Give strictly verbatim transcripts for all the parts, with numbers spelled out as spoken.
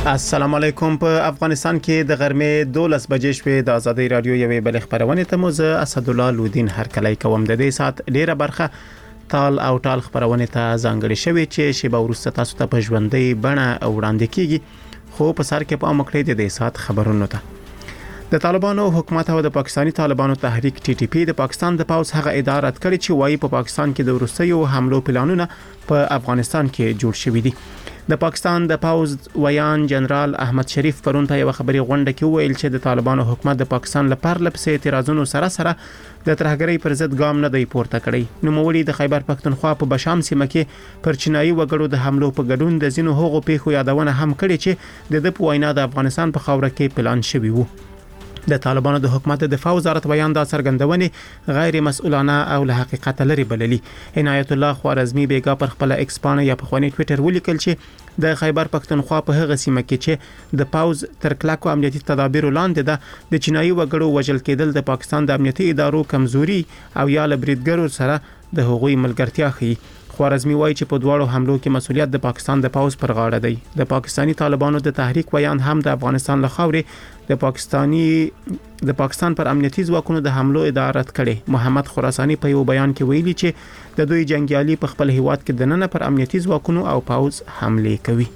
السلام علیکم. په افغانستان کې د غرمې دولس بجې شوې د ازادي رادیو یوې بل خبرونه ته موزه اسد الله لودین هرکلی کوم. د دې سات ډیره برخه تال او ټال خبرونه ته ځانګړي شوی چې شی به ورسته تاسو ته په ژوندۍ بڼه وړاندې کیږي. خو په سر کې په امکړې د دې سات خبرونه ته د طالبانو حکومت او د پاکستانی طالبانو تحریک ټي ټي پی د پاکستان د پاوز هغه اداره کړې چې وايي په پاکستان کې د ورستیو حملو پلانونه په افغانستان کې جوړ شوي دي. د پاکستان د پاوز ویان جنرال احمد شریف پرون په یو خبري غونډه کې ویل چې د طالبانو حکومت د پاکستان لپاره لپسې اعتراضونو سره سره د ترهګرۍ پر ضد ګام نه دی پورته کړی. نوموړي د خیبر پختونخوا په بشام سیمه کې پر چینایي وګړو د حملو په ګډون د زینو هغو پیښو یادونه هم کړې چې د د پوینا د افغانستان په خاوره کې پلان شوی وو. د طالبانو د حکومت د دفاع وزارت بیان دا څرګندونه غیر مسؤلانه او له حقیقت لري بللي. عنایت الله خوارزمی بیګا پر خپل ایکس پاڼه یا په خواني ټوئیټر ولیکل چې د خیبر پختونخوا په هغه سیمه کې چې د پاوز تر کلکو امنیتي تدابیر لاندې ده د چینایي وګړو وژل کېدل د پاکستان د امنیتي ادارو کمزوري او یا لبریدګرو سره د هغوی ملګرتیا ښيي. خوارزمی وایي چې په دواړو حملو کې مسؤلیت د پاکستان د پاوز پر غاړه دی. د پاکستانی طالبانو د تحریک ویان هم د افغانستان له خاورې د پاکستانی د پاکستان پر امنیتي ځواکونو د حملو ادارت کړي. محمد خراسانی په یو بیان کې ویلي چې د دوی جنگیالي په خپل هیواد کې د نن پر امنیتي ځواکونو او پاوز حمله کوي.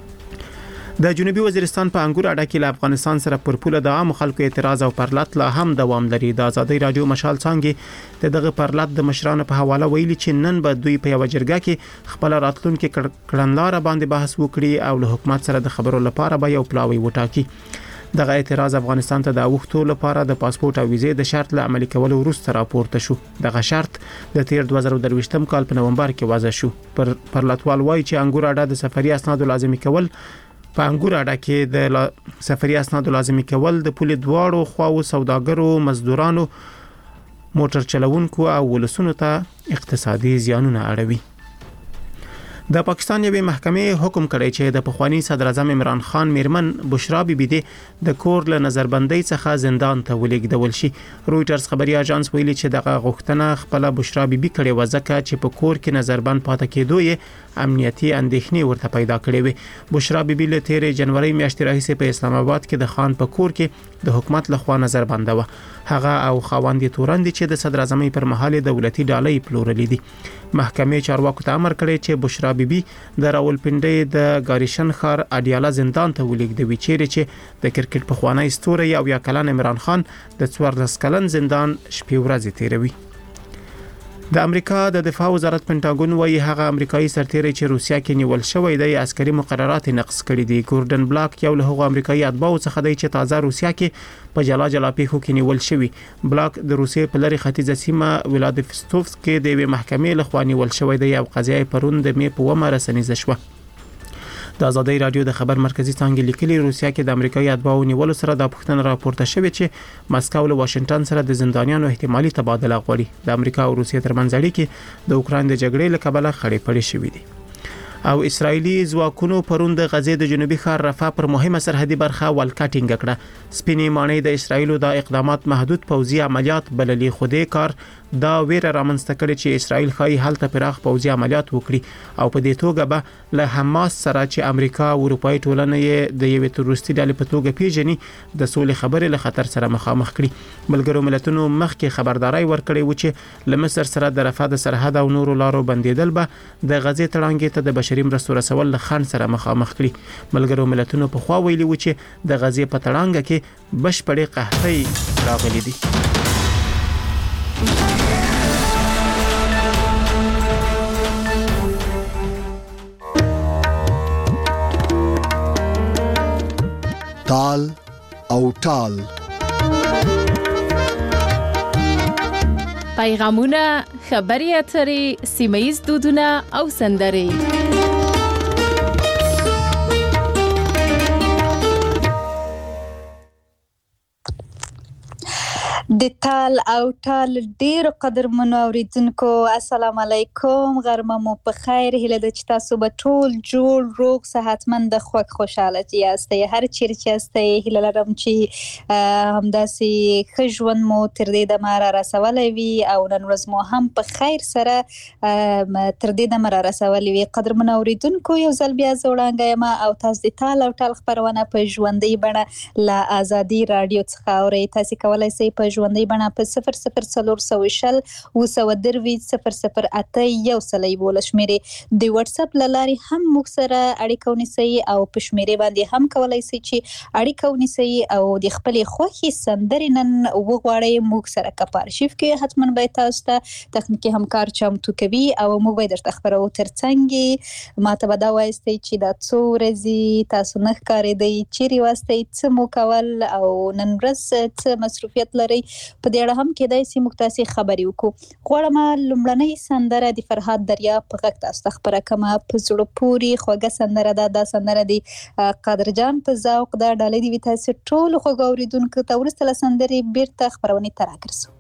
د جنوبي وزیرستان په انګور اډه کې له افغانستان سره پر پوله د عام خلکو اعتراض او پرلط لا هم دوام لري. د ازادي رادیو مشال څنګه د دغه پرلط د مشرانو په حواله ویلي چې نن به دوی په یو جرګه کې خپل راتلونکو کړنلار باندې بحث وکړي او له حکومت سره د خبرو لپاره به یو پلاوی وټاکي. دغه اعتراض افغانستان ته د اوښتو لپاره د پاسپورت او ویزې د شرط له عملي کولو وروسته راپورته شو. دغه شرط د تیر دوه زره درویشتم کال په نومبر کې وضع شو. پر پرلطوال وایي چې انګور اډه د سفري اسنادو لازمي کول په انګور اډه کې د سفري اسنادو لازمي کول د پولې دواړو خواو سوداګرو، مزدورانو، موټر چلوونکو او ولسونو ته اقتصادي زیانونه اړوي. د پاکستان یوې محکمې حکم کړی چې د پخوانی صدر اعظم عمران خان میرمن بشرا بیبي د کور له نظربندۍ څخه زندان ته ولېږدول شي. رويټرز خبري اژانس ویلي چې دغه غوښتنه خپل بشرا بیبي کړې و ځکه چې په کور کې نظربند پاتې کېدو یې امنیتي اندېښنې ورته پیدا کړې وي. بشرا بیبي له تیرې جنوري میاشتې راهیسې په اسلام آباد کې د خان په کور کې د حکومت لخوا نظربند و. هغه او خاوند توراندي چې د صدر اعظم پر مهال دولتي ډالۍ پلورلې دي. محکمې چارواکو ته امر کړی چې بشرا بیبي د راولپنډۍ د ګاریشن ښار اډیالا زندان ته ولېږدوي چیرې چې د کرکټ پخوانی ستوری او یا کلن عمران خان د څوارلس کلن زندان شپې ورځې تیروي. د امریکا د دفاع وزارت پینټاګون وايي هغه امریکایي سرتیری چې روسیا کې نیول شوی دی عسکري مقررات نقض کړي دي. ګوردن بلاک یو له هغو امریکایي اتباعو څخه دی چې تازه روسیا کې په جلا جلا پیښو کې نیول شوی. بلاک د روسیې په لری ختیځه سیمه ولادیفستوفسک کې د یوې محکمې لخوا نیول شوی دی او قضیه پرون د می په ومه رسنیزه شوه. د ازادي رادیو د خبر مرکزی څنګه لیکلي روسیا کې د امریکایي اتباعو نیولو سره د پښتون راپورته شوی چې مسکو له واشنگټن سره د زندانیانو احتمالي تبادله غواړي. د امریکا او روسیې ترمنځ اړیکې د اوکران د جګړې له کبله خړې پړې شوې دي. او اسرایلی ځواکونو پرون د غزې د جنوبي ښار رفح پر مهمه سرحدي برخه ولکټینګ کړه. سپینې مانې د اسرایلو د اقدامات محدود پوځي عملیات بللي خو دې کار دا ویره رامنځته کړي چې اسرائیل خای هلته پراخ پوځي عملیات وکړي او په دې توګه به له حماس سره چې امریکا او اروپאי ټولنه یې د یوې تروریستي ډلې په توګه پیژني د سولې خبرې له خطر سره مخامخ کړي. ملګرو ملتونو مخکې خبرداري ورکړې و چې له مصر سره د رفح د سرحد او نورو لارو بندیدل به د غزې تړانګې ته د بشري مرستو رسول له خنډ سره مخامخ کړي. ملګرو ملتونو په خوا ویلي و چې د غزې په تړانګه کې بشپړې قحطۍ راغلي دي. تال او ټال پیغامونه، خبري اترې، سیمه‌ییز دودونه او سندرې د تال او ټال ډیرو قدرمنو اوریدونکو السلام علیکم، غرمه مو په خیر. هیله ده چې تاسو به ټول جوړ روغ صحتمند خوږ خوشاله یاستئ. هر چیرې چې یاستئ هیله لرم چې همداسې ښه ژوند مو تر دې دمه را رسولی وي او نن ورځ مو هم په خیر سره تر دې دمه را رسولی وي. قدرمنو اوریدونکو یو ځل بیا زه وړاندې یم او تاسو د تال او ټال خپرونه په ژوندۍ بڼه له ازادي راډیو څخه اورئ. تاسو کولی شئ په ژوندۍ بڼه په صفر صفر څلور سوه شل اوه سوه درویشت صفر صفر اته یو سل یولس شمېرې د واتساپ له لارې هم موږ سره اړیکه ونیسئ او په شمېرې باندې هم کولی شئ چې اړیکه ونیسئ او د خپلې خوښې سندرې نن وغواړئ. موږ سره که په ارشیف کې حتما به تاسو ته تخنیکي همکار چمتو کوي او موږ به درته خپرو. تر څنګ ماته به دا وایستئ چې دا څو ورځې تاسو نه ښکارېدئ، چیرې واستئ، څه مو کول او نن ورځ څه مصروفیت لرئ. په دې اړه هم کېدای شي موږ تاسې خبرې وکړو. غواړم لومړنۍ سندره د فرهاد دریاب په غږ تاسو ته خپره کړمه. په زړه پورې خوږه سندره ده. دا سندره د قادرجان په ذوق ده. ډالۍ دې وي تاسې ټولو خوږو اورېدونکو ته. وروسته له سندرې بیرته خپرونې ته راګرځو.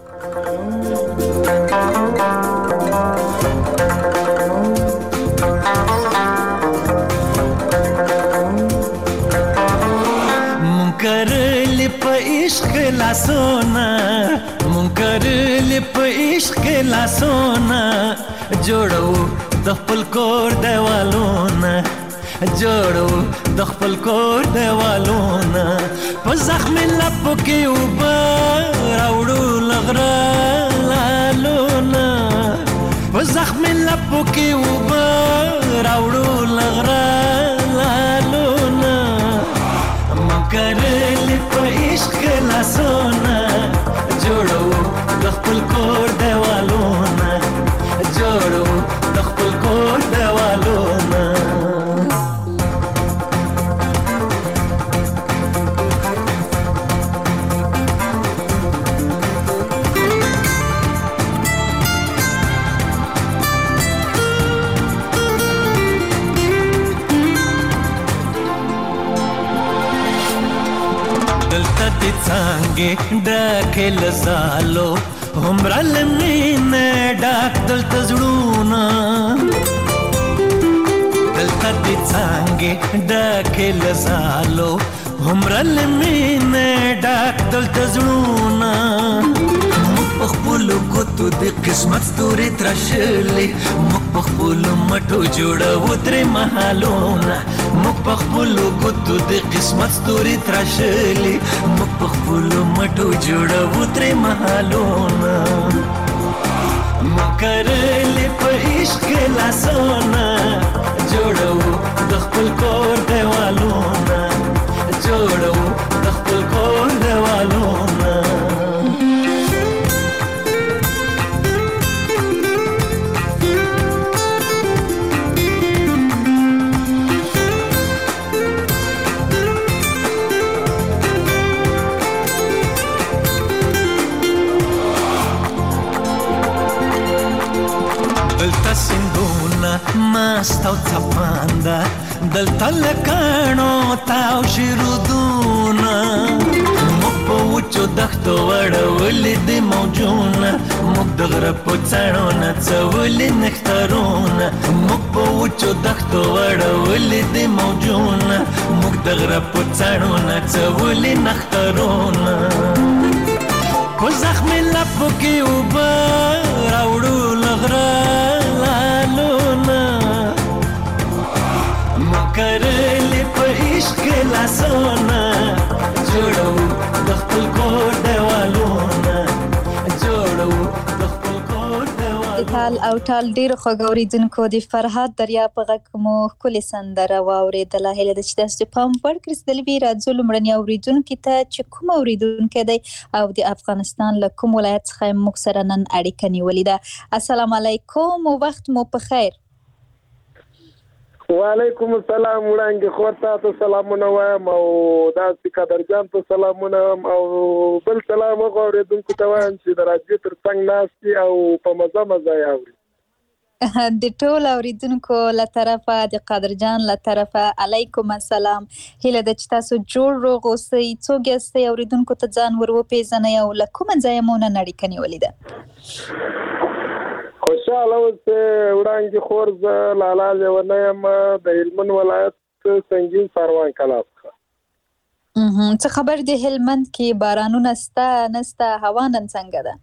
منکرلی په عشق لاسونه، منکرلی په عشق لاسونه، جوړو د خپل کور دیوالونه، جوړو د خپل کور دیوالونه، په زخمي لپو کې اوبه راوړو لغره لالونه، په زخمي لپو کې اوبه راوړو لغره لالونه، منکرلی په عشق لاسونه، جوړو د خپل کور دیوالونه، جوړو د خپل کور دیوالونه. څنګه ډکه لزالو همرا لمینه ډاک دلته زړونه، دلته دې څنګه ډکه لزالو همرا لمینه ډاک دلته زړونه، موږ په خپلو ګوتو د قسمت ستوري تراشلې، موږ په خپلو مټو جوړوو ترې مهالونه، موږ په خپلو ګوتو د قسمت ستوري تراشلې، موږ په خپلو مټو جوړوو ترې مهالونه، منکرلی په عشق لاسونه، جوړوو د خپل کور دیوالونه، جوړوو د خپل کور دیوالونه. دلته سیندونه مست او څپانده، دلته لکاڼو تاو شرودونه، موږ په وچو دښتو وړولې د موجونه، موږ د غره په څڼو نڅولې نښترونه، موږ په وچو دښتو وړولې د موجونه، موږ د غره په څڼو نڅولې نښترونه، په زخمي لپو کې اوبه راوړو لغره لالونه، منکرلی په عشق لاسونه، جوړو د خپل کور دیوالونه، جوړو د خپل کور دیوالونه. تال او ټال ډیرو خوږو اورېدونکو د فرهاد دریاب په غږ مو ښکلې سندره واورېدله. هیله ده چې تاسو پام وړ کړئ. د لوي راځو لومړني اورېدونکي ته چې کوم اورېدونکی دی او د افغانستان له کوم ولایت څخه موږ سره نن اړیکه نیولې ده. السلام علیکم، وخت مو په خیر. وعلیکم السلام. وړاندې خور ته سلامونه وایم او داسې قدرجان ته سلامونه او بل سلام هغه اورېدونکو ته وایم چې د راډیو تر څنګ ناست دي او په مزه مزه یې اوري. د ټول اوریدونکو له طرفه د قادر جان له طرفه علیکم السلام. هیله ده چې تاسو جوړ روغ اوسئ. څوک یاستئ اوریدونکو ته ځان ور وپېژنئ او له کومه ځایه مو نن اړیکه نیولې ده؟ خوشحاله اوسئ. وړانګې خور زه لالا لیونی یم د هلمند ولایت سنګین ساروان کلا څخه. څه خبر د هلمند کې بارانونه سته نسته؟ هوا نن څنګه ده؟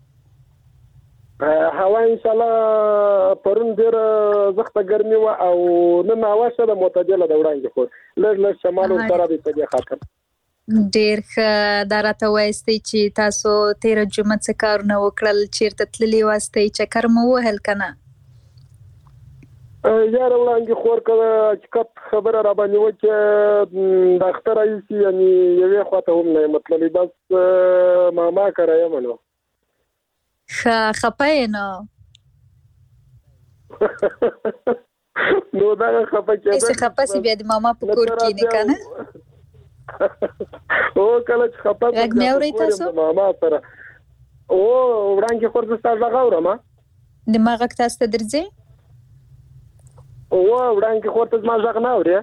هوا انشاءالله پرون ډېره سخته ګرمي وه او نن هوا ښه ده، معتدله ده. وړانګې خور لږ لږ شمال ورسره دی په دې خاطر. ډېر ښه. دا راته وایستئ چې تاسو تېره جمعه څه کارونه وکړل؟ چېرته تللي واستئ؟ چکر مو ووهل که نه؟ یاره وړانګې خور که حقیقت خبره را باندې وکړې د اختر رئیسي یعنې یوې خوا ته هم نه یم تللی، بس ماما کره یم نو. ښه خفه یې نو؟ نو دغه خفه کېدل چې خفه سي بیا د ماما په کور کښېنې که نه؟ او کله چې خفه غږ مې اورئ تاسو؟ د ماما سره. او وړانګې خور زه ستا غږ اورم. د ما غږ تاسو ته درځي؟ او وړانګې خور ته زما غږ نه اورې؟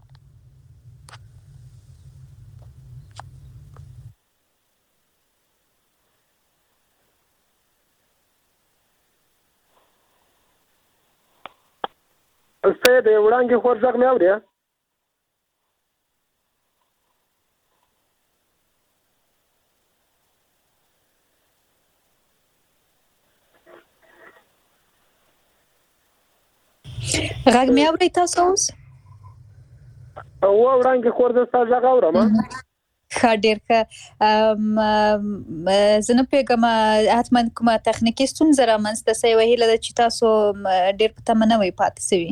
سته د وړانګې خور غږ مې اورې؟ غږ مې اورئ تاسو اوس؟ او وړانګې خور زه ستا غږ اورم. ښه ډېر ښه. زه نه پوهېږم حتما کومه تخنیکي ستونزه رامنځته سوې وه. هیله ده چې تاسو ډېر په تمه نه وئ پاتې سوي.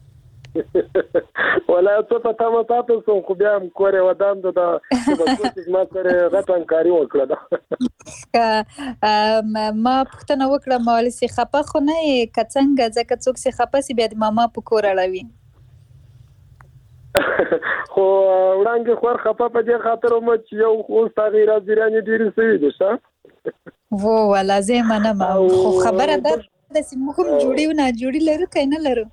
ولا څه په تمه پاتې سوم خو بیا هم کور یې ودان ده د چې زما سره غټه همکاري وکړه ده. ما پوښتنه وکړه ما ویل چې خفه خو نه یې که څنګه؟ ځکه څوک چې خفه سي بیا د ماما په کور اړوي. خو وړانګې خور خفه په دې خاطر وم چې یو اوس هغې راځیرانې ډېرې سوي دي. ښه و والله زه یې منم. خو خبره دا ده چې موږ هم جوړي و ناجوړي لرو که نه لرو؟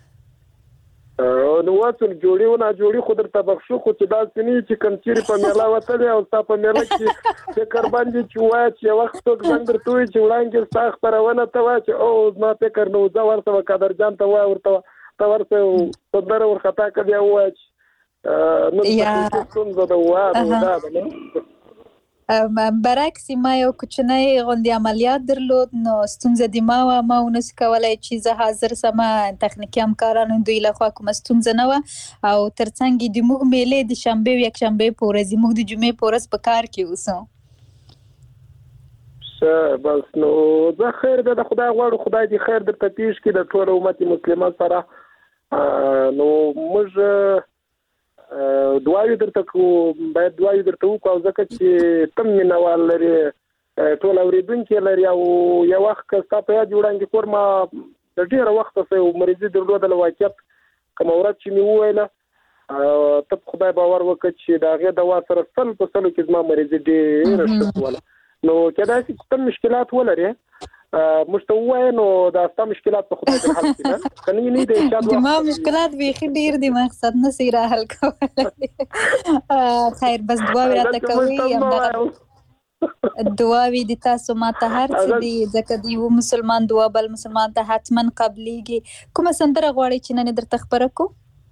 نو واڅون جوړي و ناجوړي خو درته بخښو، خو چې داسې نه وي چې کوم چېرې په میله وتلی او ستا په میله کې فکر باندې چې ووایه چې یو وخت څوک زنګ درته ووایي چې وړانګې ستا خپرونه ته وایه چې او زما فکر نه و ځه ورته به قادر جان ته ووایه ورته ته ورته سندره ورخطا که بیا ووایه چې نن څه ستونزه ده ووایه نو دا ده نه. برعکس ما یو کوچنی غوندې عملیات درلود نو ستونزه د ما وه. ما ونسو کولی چې زه حاضر سمه. تخنیکي همکارانو دوی لخوا کومه ستونزه نه وه او تر څنګ د موږ میلې د شنبې او یکشنبې په ورځ موږ د جمعې په ورځ په کار کې اوسو. ښه بس نو زه خیر ده د خدای غواړو خدای دې خیر درته پیش کړي د ټول امت مسلمه سره. نو موږ دعاوې درته کوو، باید دعاوې درته وکړو ځکه چې ته مینهوال لرې، ټول اورېدونکي لري. او یو وخت که ستا په یاد وړانګې خور ما د ډېره وخته څه یو مریضي درلودله واقعیت کومه ورځ چې مې وویله ته په خدای باور وکړه چې د هغې دوا سره سل په سلو کې زما مریضي ډېره ښه شوله. نو کېدای شي چې ته مشکلات ولرې موږ ته ووایه نو دا ستا مشکلات په خدای در حل کړي. که نه نه د ما مشکلات بیخي ډېر دي، مقصد نه سي را حل کولی. خیر بس دعاوې راته کوئ. دعاوې د تاسو ماته هر څه دي ځکه د یو مسلمان دعا بل مسلمان ته حتما قبلیږي. کومه سندره غواړئ چې نن یې درته خپره کړو؟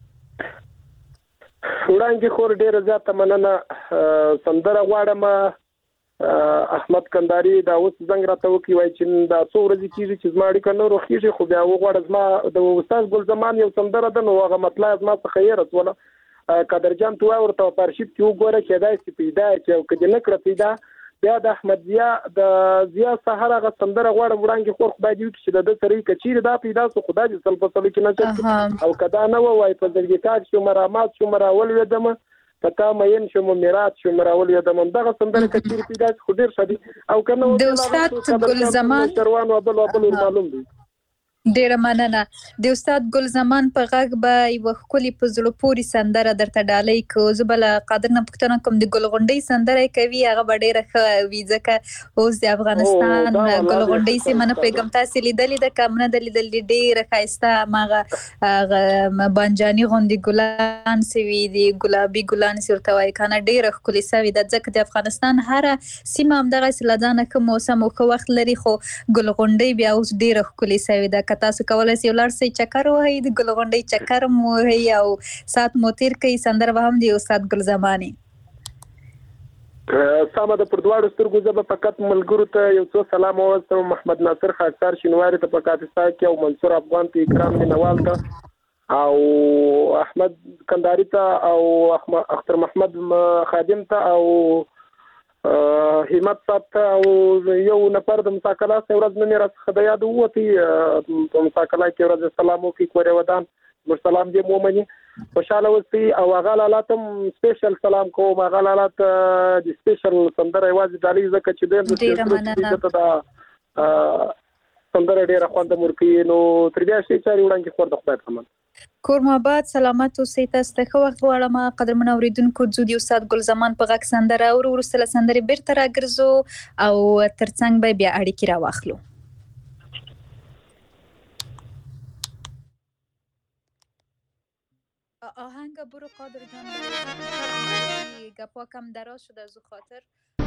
وړانګې خور ډېره زیاته مننه. سندره غواړم احمد کنداري دا اوس زنګ راته وکړي وایي چې دا څو ورځې کېږي چې زما اړیکه نه روښېږي خو بیا وغواړه زما د استاد ګل زمان یو سندره ده نو هغه مطلع زما څخه یې رسوله. قادر جان ته وایه ورته په ارشیف کې وګوره کېدای شي پیدا کړي او که دې نه کړه پیدا بیا د احمد ضیا د ضیا سهار هغه سندره غواړم وړانګې خور خدای دې وکړي چې د ده سره یې که چېرې دا پیدا سو خدای دې سل په سلو کې نشر کړي او که دا نه وه وایي په زړګېتاک شومه رامات شومه راولوېدمه په تا مین شوم میرات شوم راولوېدم. همدغه سندره که چېرې پیدا شي خو ډېر ښه دي او که نه د استاد ګل زمان چروان و بل و بل ور معلوم دي. ډیره مننه. د استاد ګل زمان په غږ به یو ښکلي په زړه پورې سندره درته ډالۍ کو. زه به له قادر نه پوښتنه کوم د ګل غونډۍ سندره کوي هغه به ډیره ښه وي ځکه اوس د افغانستان ګل غونډۍ سیمه نه پوهېږم تاسې لیدلې ده که نه ده لیدلې ډیره ښایسته هماغه بانجاني غوندې ګلان سوي دي ګلابي ګلان چې ورته وایي که نه ډیره ښکلې سوې ده ځکه د افغانستان هره سیمه همدغسې له ځانه ښه موسم او ښه وخت لري خو ګل غونډۍ بیا اوس ډیره ښکلې سوې ده. که تاسو کولی شئ ولاړ شئ چکر ووهئ د ګل غونډۍ چکر هم ووهئ او ساعت مو تېر کړئ. سندره به هم د استاد ګل زمانې سمه ده. پر دواړو سترګو زه به فقط ملګرو ته یو څو سلام وواستم. محمد ناصر خاکسار شینواري ته په کاپیسا کې او منصور افغان ته اکرام مینوال ته او احمد کنداري ته او اختر محمد خادم ته او همت صاحب ته او یو نفر د مساکلا سره ورځ نه راڅخه د یاد ووتی په مساکلا کې ورځ سلام وکړي کورې ودان مرسلام دې مومني خوشاله اوسئ او هغه لالاتم سپیشل سلام کوم. هغه لالات د سپیشل سندره یوازې ډالۍ ځکه چې د د سندره ډیره خوند مرکي نو تر بیا شي چاري وړاندې خور د خدای په امان. کور ماباد سلامت اوسئ. تاسو ته ښه وخت غواړم قدرمن اوریدونکو. ځو د استاد ګل زمان په غږ سندره اورو وروسته له سندرې بیرته راګرځو او تر څنګ به بیا اړیکې راواخلو. آهنگ برو قادر جان گپا کم دراز شده از او خاطر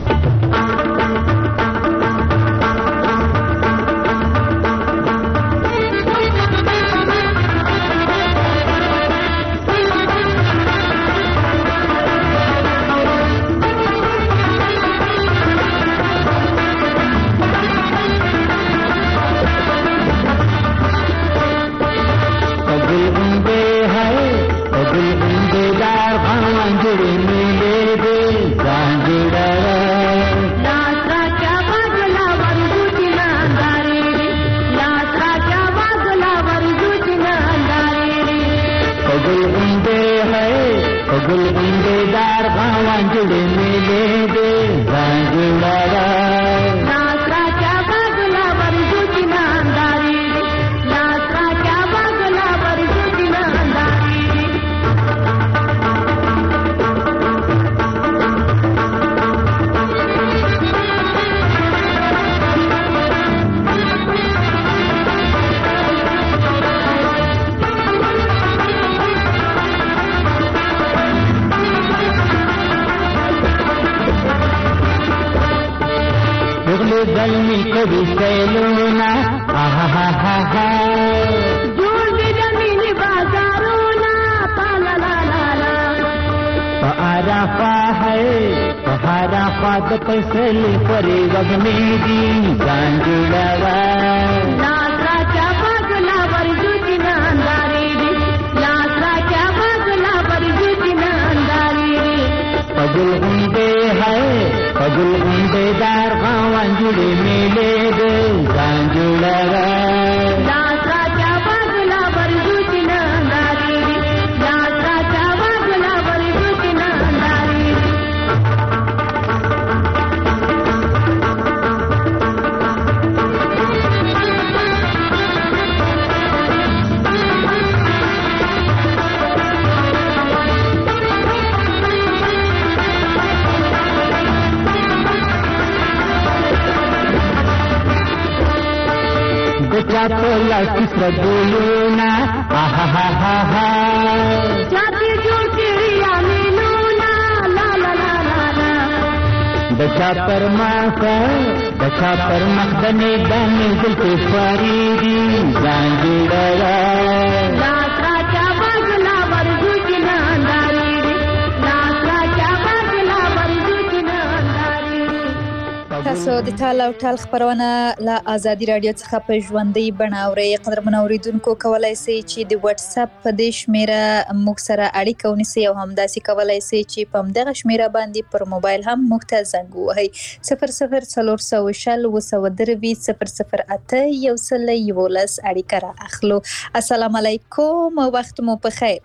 تاسو د ټال او ټال خبرونه له آزادي رادیو څخه په ژوندۍ بڼه اورئ. قدرمن اوریدونکو کولی شئ چې د واتس اپ په دې شمیره موږ سره اړیکه ونیسئ او همداسې کولی شئ چې په همدغه شمیره باندې پر موبایل هم موږ ته زنګ ووهئ. صفر صفر څلور سوه شل اووه سوه درویشت صفر صفر اته یو سل یولس اړیکه را اخلو. السلام علیکم، وخت مو په خیر.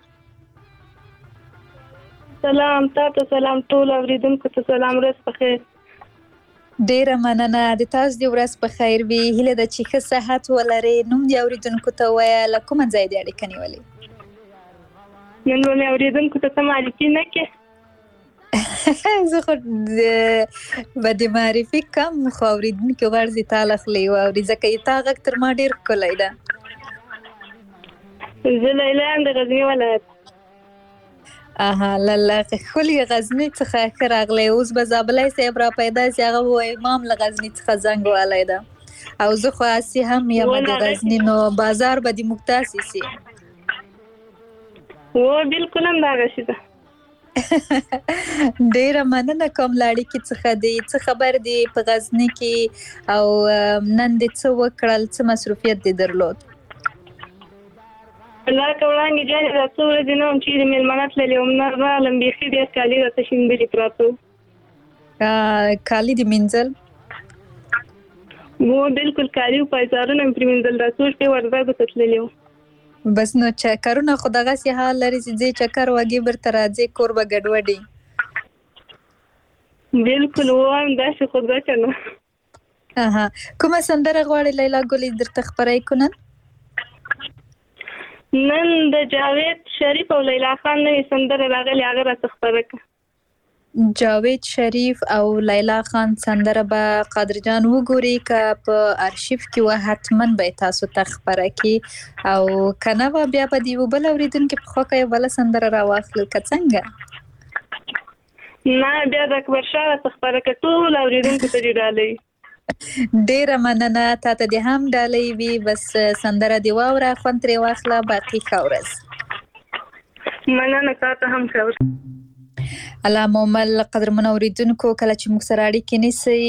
سلام، تاسو سلام، ټول اوریدونکو ته سلام، ورځ په خیر. ډیره مننه د تاسو د ورځ په خیر وي. هیله ده چې ښه صحت ولرئ. نوم د اوریدونکو ته وایه له کومه ځای د اړیکه نیولې؟ نن به مې اوریدونکو ته څه معرفي نه کې زه خو به د معرفي کم خو اوریدونکي غواړي تا له خولې واوري ځکه یې تا غږ تر ما ډېر ښکلی ده. زه لیلا یم د غزني ولایت. اها لاله ښکلي غزني څخه ښه راغلی. اوس به زابلی صاحب را پیدا سي هغه ووایي ما هم له غزني څخه زنګ وهلی ده او زه خو هسې هم یم د غزني نو بازار به دې موږ تاسې سي. و بلکل هم دغسې ده. ډیره مننه کوم له اړیکې څخه دی. څه خبر دی په غزني کې او نن دې څه وکړل، څه مصروفیت دې درلود؟ الله که وړاندې جانې دا څو ورځې نه وم چېرې مېلمانه تللې وم، نه راغلم بیخي ډېر کالي راته شینډلي پراته وو. کالي دې مینځل؟ و بلکل کالي و پایزارونه مې پرې مینځل. دا څو شپې وردګو ته تللې وم. بس نو چکرونه خو دغسې حال لري چې ځې چکر وږې بیرته راځې کور به ګډوډي. بلکل وایم داسې خو ده که نه. اها کومه سندره غواړې لیلا ګلې درته خپروي کو نن؟ نن د جاوید شریف او لیلا خان نوې سندره راغلې هغه راته خپره کړه. جاوید شریف او لیلا خان سندره به قادر جان وګوري که په ارشیف کې و حتما به تاسو ته خپره کړي او که نه به بیا به د یو بل اورېدونکي په خوا که یو بله سندره راواخلو که څنګه؟ نه بیا د اکبر شاه راته خپره کړه. ټول اورېدونکو ته دې ډالۍ. ډیره مننه. تا ته دې هم ډالۍ وي. بس سندره دې واوره، خوند ترې واخله. باقي ښه ورځ. مننه تا ته هم ښه ورځ. الله مومل قدرمنو اوریدونکو کله چې موږ سره اړیکې نیسئ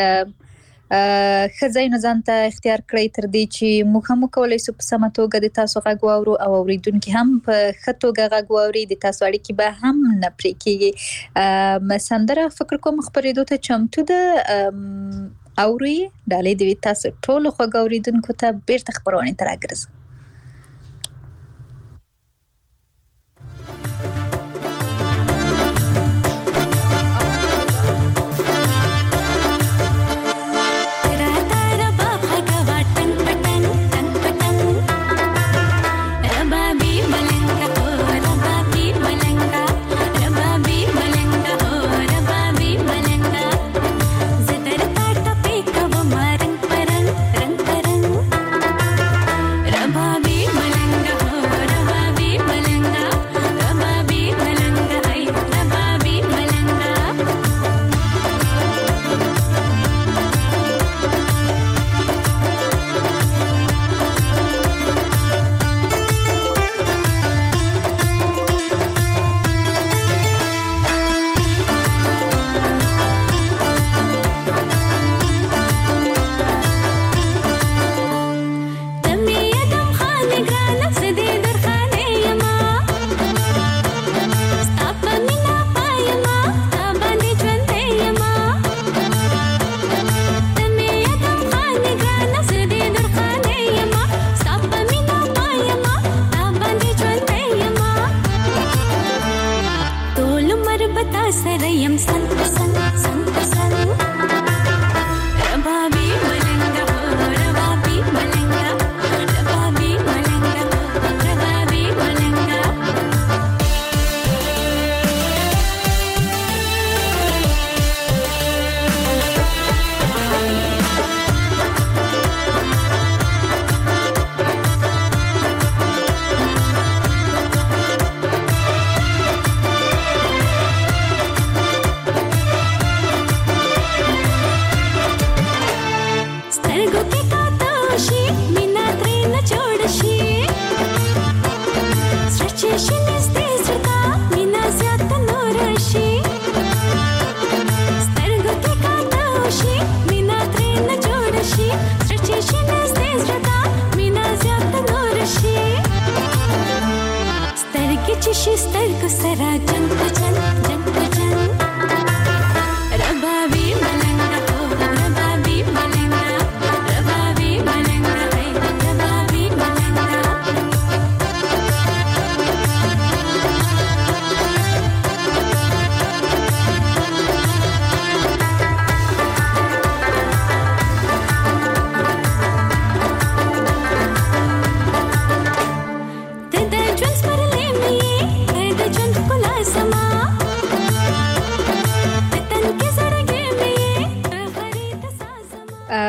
ښه ځایونه ځان ته اختیار کړئ تر دې چې موږ هم وکولی سو په سمه توګه د تاسو غږ واورو او اوریدونکي هم په ښه توګه غږ واوري. د تاسو اړیکې به هم نه پرې کېږي. سندره فکر کوم خپرېدو ته چمتو ده. اوري ډالۍ دې وي تاسو ټولو خوږو اوریدونکو ته. بیرته خپرونې ته راګرځو.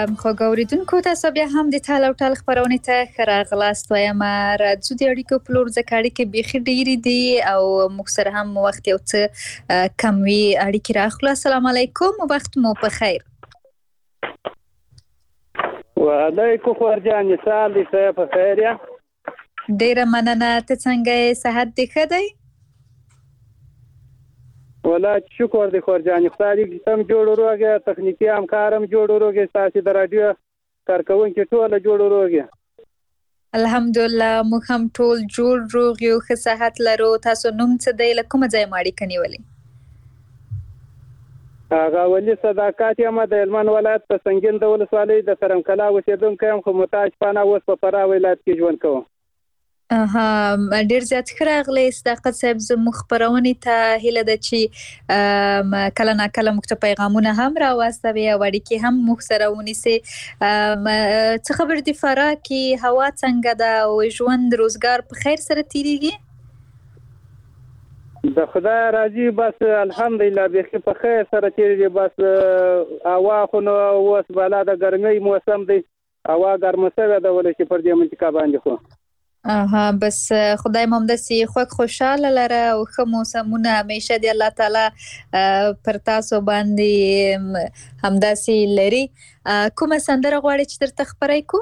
خو ګوریدونکو تاسو بیا هم د ټال او ټال خبرونه ته خراغلاست وایم راځو د اړیکو په لور ځکه اړیکې بیخي ډېرې دي او موږ سره هم وخت یو څه کم وي اړیکې راخلو. السلام علیکم وخت مو په خیر. وعلیکم خورجان مثال دې ته په خیر یا ډیره مننه. ته څنګه صحت دې ښه دی؟ ولا شکر دې خورجان خدای دې سم جوړ وروګه تخنیکی همکارم جوړ وروګه تاسو د رادیو کارکونکو ټول جوړ وروګه. الحمدلله موږ هم ټول جوړ روغ یو ښه صحت لرو. تاسو نوم څه دی له کومه ځای مو اړیکه نیولې؟ هغه ولي صداقت یم د هلمند ولایت په سنګین د ولسوالۍ د کرم کلا اوسېدونکی یم خو محتاج پانه اوس په فراه ولایت کې ژوند کوم. اها ډیر زیات ښه راغلی صداقت صاحب. زموږ خپرونې ته هیله ده چې کله ناکله موږ ته پیغامونه هم راواستوي او اړیکې هم موږ سره ونیسي. څه خبر دي فراه کې هوا څنګه ده او ژوند روزګار په خیر سره تیریږي؟ د خدای راضي بس الحمدلله بیخي په خیر سره تیریږي. بس هوا خو نو اوس بالا د ګرمۍ موسم دی هوا ګرمه شوې ده ولې چې پر دې منطقه باندې خو اها بس خدای مو همداسې خوږ خوشاله لره او ښه موسمونه همیشه دی الله تعالی پر تاسو باندې همداسې لري. کومه سندره غواړئ چې درته خپرای کو؟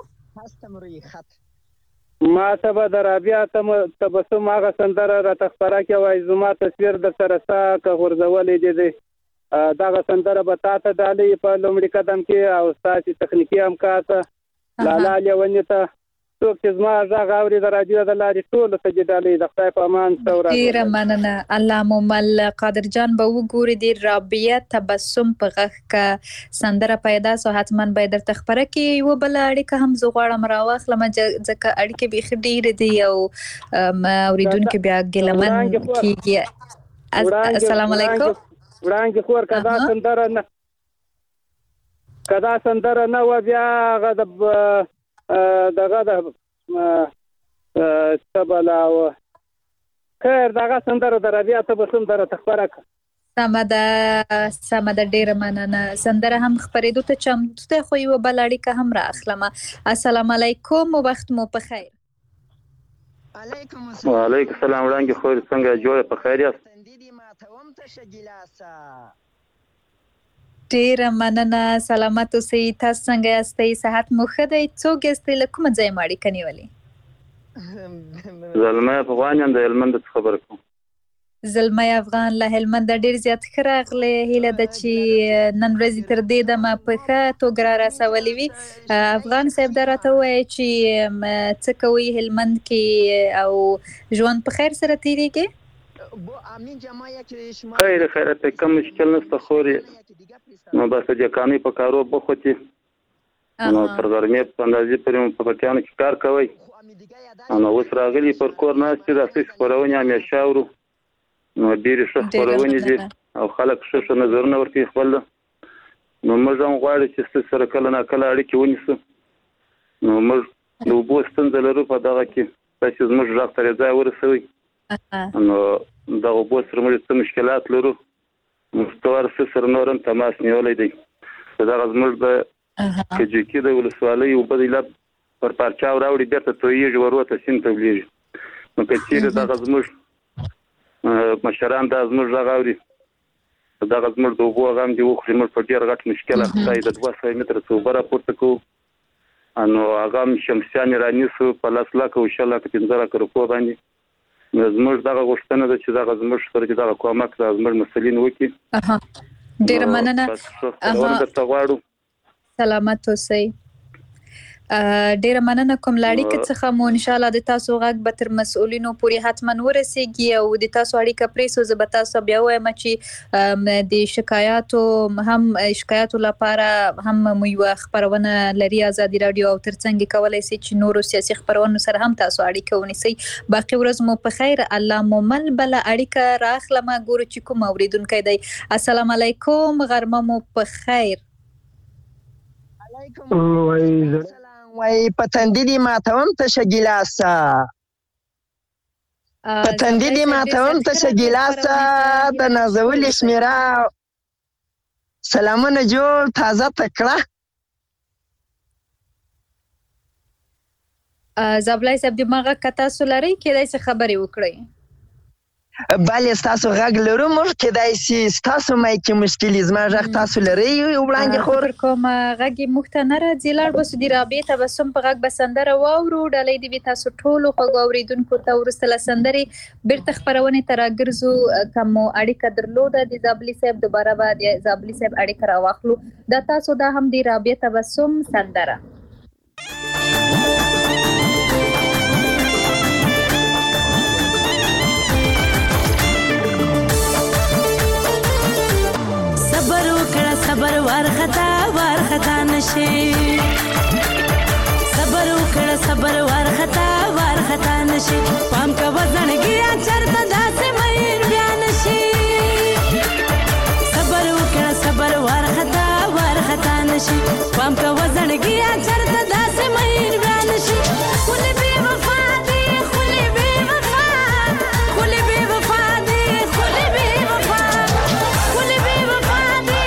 ما ته به د رابعه تبسم هغه سندره راته خپره کړه وایي زما تصویر در سره ستا که غورځولی دی دی دغه سندره به تا ته ډالۍ په لومړي قدم کې او ستاسې تخنیکي همکار ته لالا لیوني ته څوک چې زما غږ اوري د رادیو د لارې ټولو ته دې ډالۍ د خدای په امان ته ورځي. ډېره مننه. الله مو مل قادر جان به وګوري د رابعه تبسم په غږ که سندره پیدا سو حتما به درته خپره کړي. یوه بله اړیکه هم زه غواړم راواخلم ځکه اړیکې بیخي ډېرې دي او اورېدونکي بیا ګیلمن کېږي. السلام علیکم. وړانګې خور که دا سندره نه که دا سندره نه وه بیا هغه د دغه د تبلا و خیر دغه سندره د رابعه تبسم درته خپره کړه. سمه ده سمه ده ډېره مننه. سندره هم خپرېدو ته چمتو ده خو یوه بله اړیکه هم رااخلم. السلام علیکم وخت مو په خیر. وعلیکم السلام وړانګې خور څنګه جوړه په خیر یاست؟ ډیره مننه. سلامت اوسئ. تاسو څنګه یاستئ؟ صحت مو ښه دی؟ څوک یاستئ له کومه ځای مو اړیکه نیولې؟ زلمی افغان یم د هلمند څخه خبره کوم. زلمی افغان له هلمنده ډیر زیات ښه راغلی. هیله ده چې نن ورځې تر دې دمه په ښه توګه را رسولي وي. افغان صاحب دا راته ووایه چې څه کوئ هلمند کې او ژوند په خیر سره تیریږي؟ خیر خیر ته کوم مشکل نشته خورې نو بس د کامې په کارو بوختي نو تر ګرمې په اندازې پرې په پټیانو کې کار کوي نو اوس راغلي پر کور ناستې د اساس خبرونه همیشه اورو نو ډېرې ښه خبرونه دي او خلک ښه ښه نظرونه ورکوي خپل نو موږ هم غواړو چې ستاسو سره کله ناکله اړیکې ونیسو نو موږ د اوبو ستونزه لرو په دغه کې تاسو زموږ غږ ته ځای ورسوئ نو دغه اوبو سره موږ څه مشکلات لرو مستوار سره نورم تماس نیولی دی دغه زموږ د کجکي د ولسوالۍ اوبه د لب پر پارچاو راوړي بیرته تویېږي وروته سیند ته ولیږي نو که چیرې دغه زموږ مشران دا زموږ غږ اوري دغه زموږ د اوبو غم دي وخوري موږ په ډېر غټ مشکل اخته د دوه سوه متره څه اوبه راپورته کوو نو هغه هم شمسیانې رانیسو په لس لکه او شل لکه پنځه لکه روپو باندې زموږ دغه غوښتنه ده چې دغه زموږ سره چې دغه کومک دا زموږ مسلین وکړي. ډېره مننه. سلامت اوسئ. ډیره مننه کوم لاړې کې څخه مو ان شاء الله د تاسو غږ به تر مسؤلینو پورې حتما ورسیږي او د تاسو اړیکه پرې سو زه به تاسو بیا وایم چې د شکایاتو هم شکایاتو لپاره هم مو یو خبرونه لري آزادي رادیو او ترڅنګ کولای شي چې نورو سیاسي خبرونو سره هم تاسو اړیکه ونیسئ. باقي ورځ مو په خیر. الله مو مل بل اړیکه راخلم ګورو چې کوم اوریدونکو دی. السلام علیکم غرمه مو په خیر. علیکم وای پتندې دې ماتوم ته شګیلاسا پتندې دې ماتوم ته شګیلاسا د نازول شمیرا سلامونه جوړ تازه تکړه زابلای صاحب د ماغه کتا سولري کېدای څه خبرې وکړي. بله ستاسو غږ لرو موږ کېدای شي ستاسو مایکې مشکل زما غږ تاسو لرئ وړاندې خور فکر کوم غږ یې موږ ته نه راځي لاړ بسو د رابطې تبسم په غږ به سندره واورو ډالۍ دې وي تاسو ټولو خوږو اورېدونکو ته وروسته له سندرې بیرته خپرونې ته راګرځو که مو اړیکه درلوده د زابلي صاحب دوباره به د زابلي صاحب اړیکه راواخلو دا تاسو دا هم د رابطې تبسم سندره. صبر ورختا ورختا نشي صبر وکړه صبر ورختا ورختا نشي پام کا وزنګیا چرته داسې مې بیا نشي صبر وکړه صبر ورختا ورختا نشي پام کا وزنګیا چرته داسې مې بیا نشي خولي بے وفا دي خولي بے وفا خولي بے وفا دي خولي بے وفا خولي بے وفا دي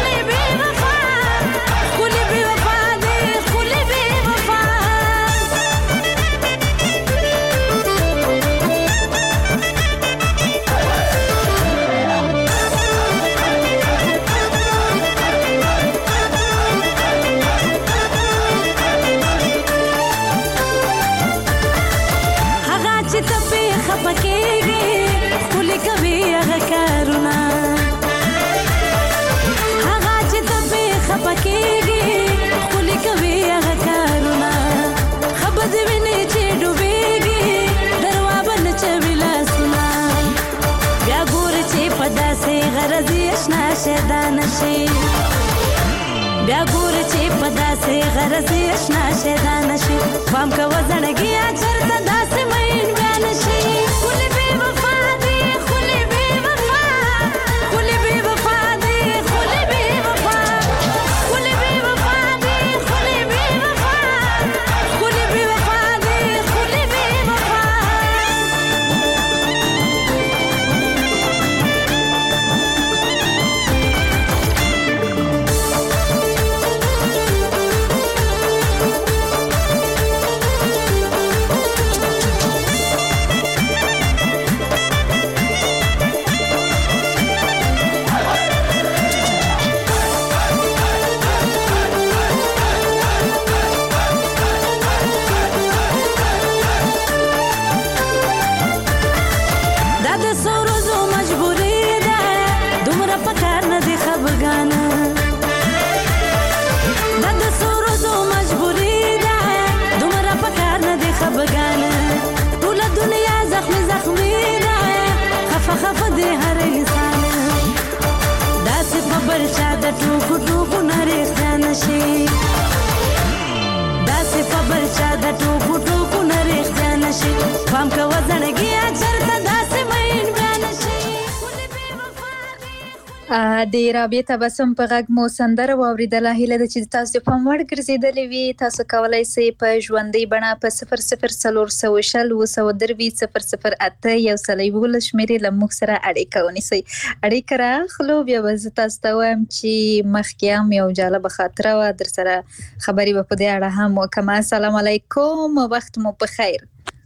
بیا ګور چې په داسې غرض اشنا شیدا نشي پام کا وزنګیا چرته داسې مې بیا نشي خولي بے وفا دي خولي بے وفا خولي بے وفا دي خولي بے وفا خولي بے وفا دي خولي بے وفا خولي بے وفا دي خولي بے وفا. ټوکو ټوکو نریخته نشي داسې په بل چا د ټوکو ټوکو نریخته نشي پام کا وزنګیا چرته داسې مې بیا نشي. د رابطې تبسم په غږ مو سندره واورېدله. هیله ده چې تاسو په مړ ګرځېدلې وي. تاسو کولی شئ په ژوندۍ بڼه په صفر صفر څلور سوه شل اووه سوه درویشت صفر صفر اته یو سل یولس شمېرې له موږ سره اړیکه ونیسئ. اړیکه راخلو بیا به زه تاسو ته وایم چې مخکې هم یو جالبه خاطره وه در سره خبرې به په دې اړه هم وکړم. السلام علیکم وخت مو په خیر.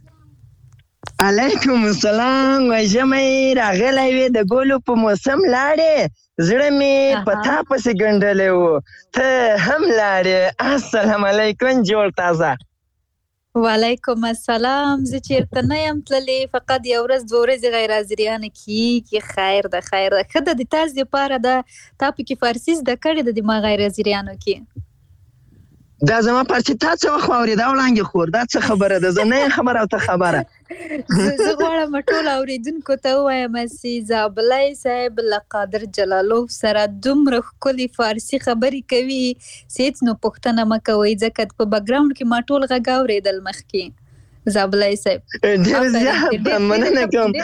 علیکم السلام ژمی راغلی وې د ګلو په موسم لاړې زړه مې په تا پسې ګنډلی و ته هم لاړې. السلام علیکم جوړ تازه. وعلیکم السلام. زه چېرته نه یم تللې فقط یو ورځ دوه ورځې غیر حاضریانه کېږي. خیر ده خیر ده ښه ده د تاسو دپاره ده تا پکې فارسي زده کړې ده د ما غیر حاضریانو کې دا زما پارچې تا څه وخت واورېده وړانګې خور دا څه خبره ده زه نه یم خبره او ته خبره. زه غواړم ټول اورېدونکو ته ووایم چې زابلی صاحب له قادر جلالوف سره دومره ښکلې فارسي خبرې کوي چې هېڅ نو پوښتنه مه کوئ ځکه په بکګراونډ کې ما ټول غږ اورېدل مخکې زابلی صاحب. ډېر زیات مننه کوم.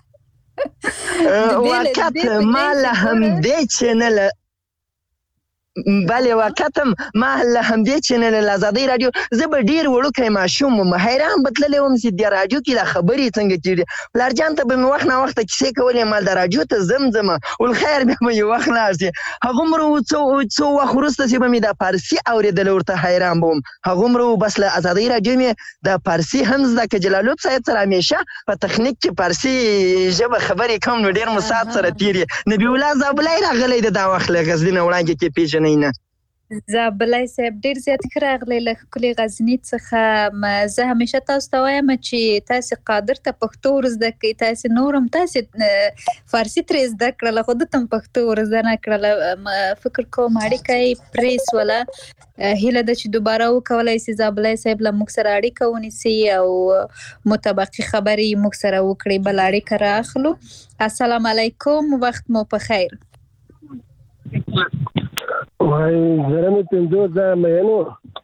واقعیت ما له همدې چینله بله وختم ما له همدې چینل له ازادۍ راډیو زه به ډېر وړوکی ماشوم وم حیران به تللی وم چې د راډیو کې دا خبرې څنګه کېږي پلار جان ته به مې وخت نه وخته کیسې کولې ما د راډیو ته ځم ځمه والخیر بیا به یو وخت لاړ شي هغومره څو څو وخت وروسته چې به مې دا فارسي اورېدلی ورته حیران به وم هغومره بس له ازادۍ راډیو مې د فارسي هم زده که جلالوب صاحب سره همیشه په تخنیک کې فارسي ژبه خبرې کوم نو ډېر مو ساعت سره تېر یې نبي الله زابلی راغلی د دا وخت له غزني نه وړاندې کې پېژنئ نه زابلی صاحب ډېر زیات ښه راغلی له ښکلي غزني څخه زه همیشه تاسو ته وایم چې تاسې قادر ته پښتو ور زده کړئ تاسې نور هم تاسې فارسي ترې زده کړله خو ده ته هم پښتو ور زده نه کړله فکر کوم اړیکه یې پرې سوله هیله ده چې دوباره وکولی سي زابلی صاحب له موږ سره اړیکه ونیسي او مطابقي خبرې موږ سره وکړي بل اړیکه رااخلو السلام علیکم وخت مو په خیر وای زره مې پنځوس ځایه مینو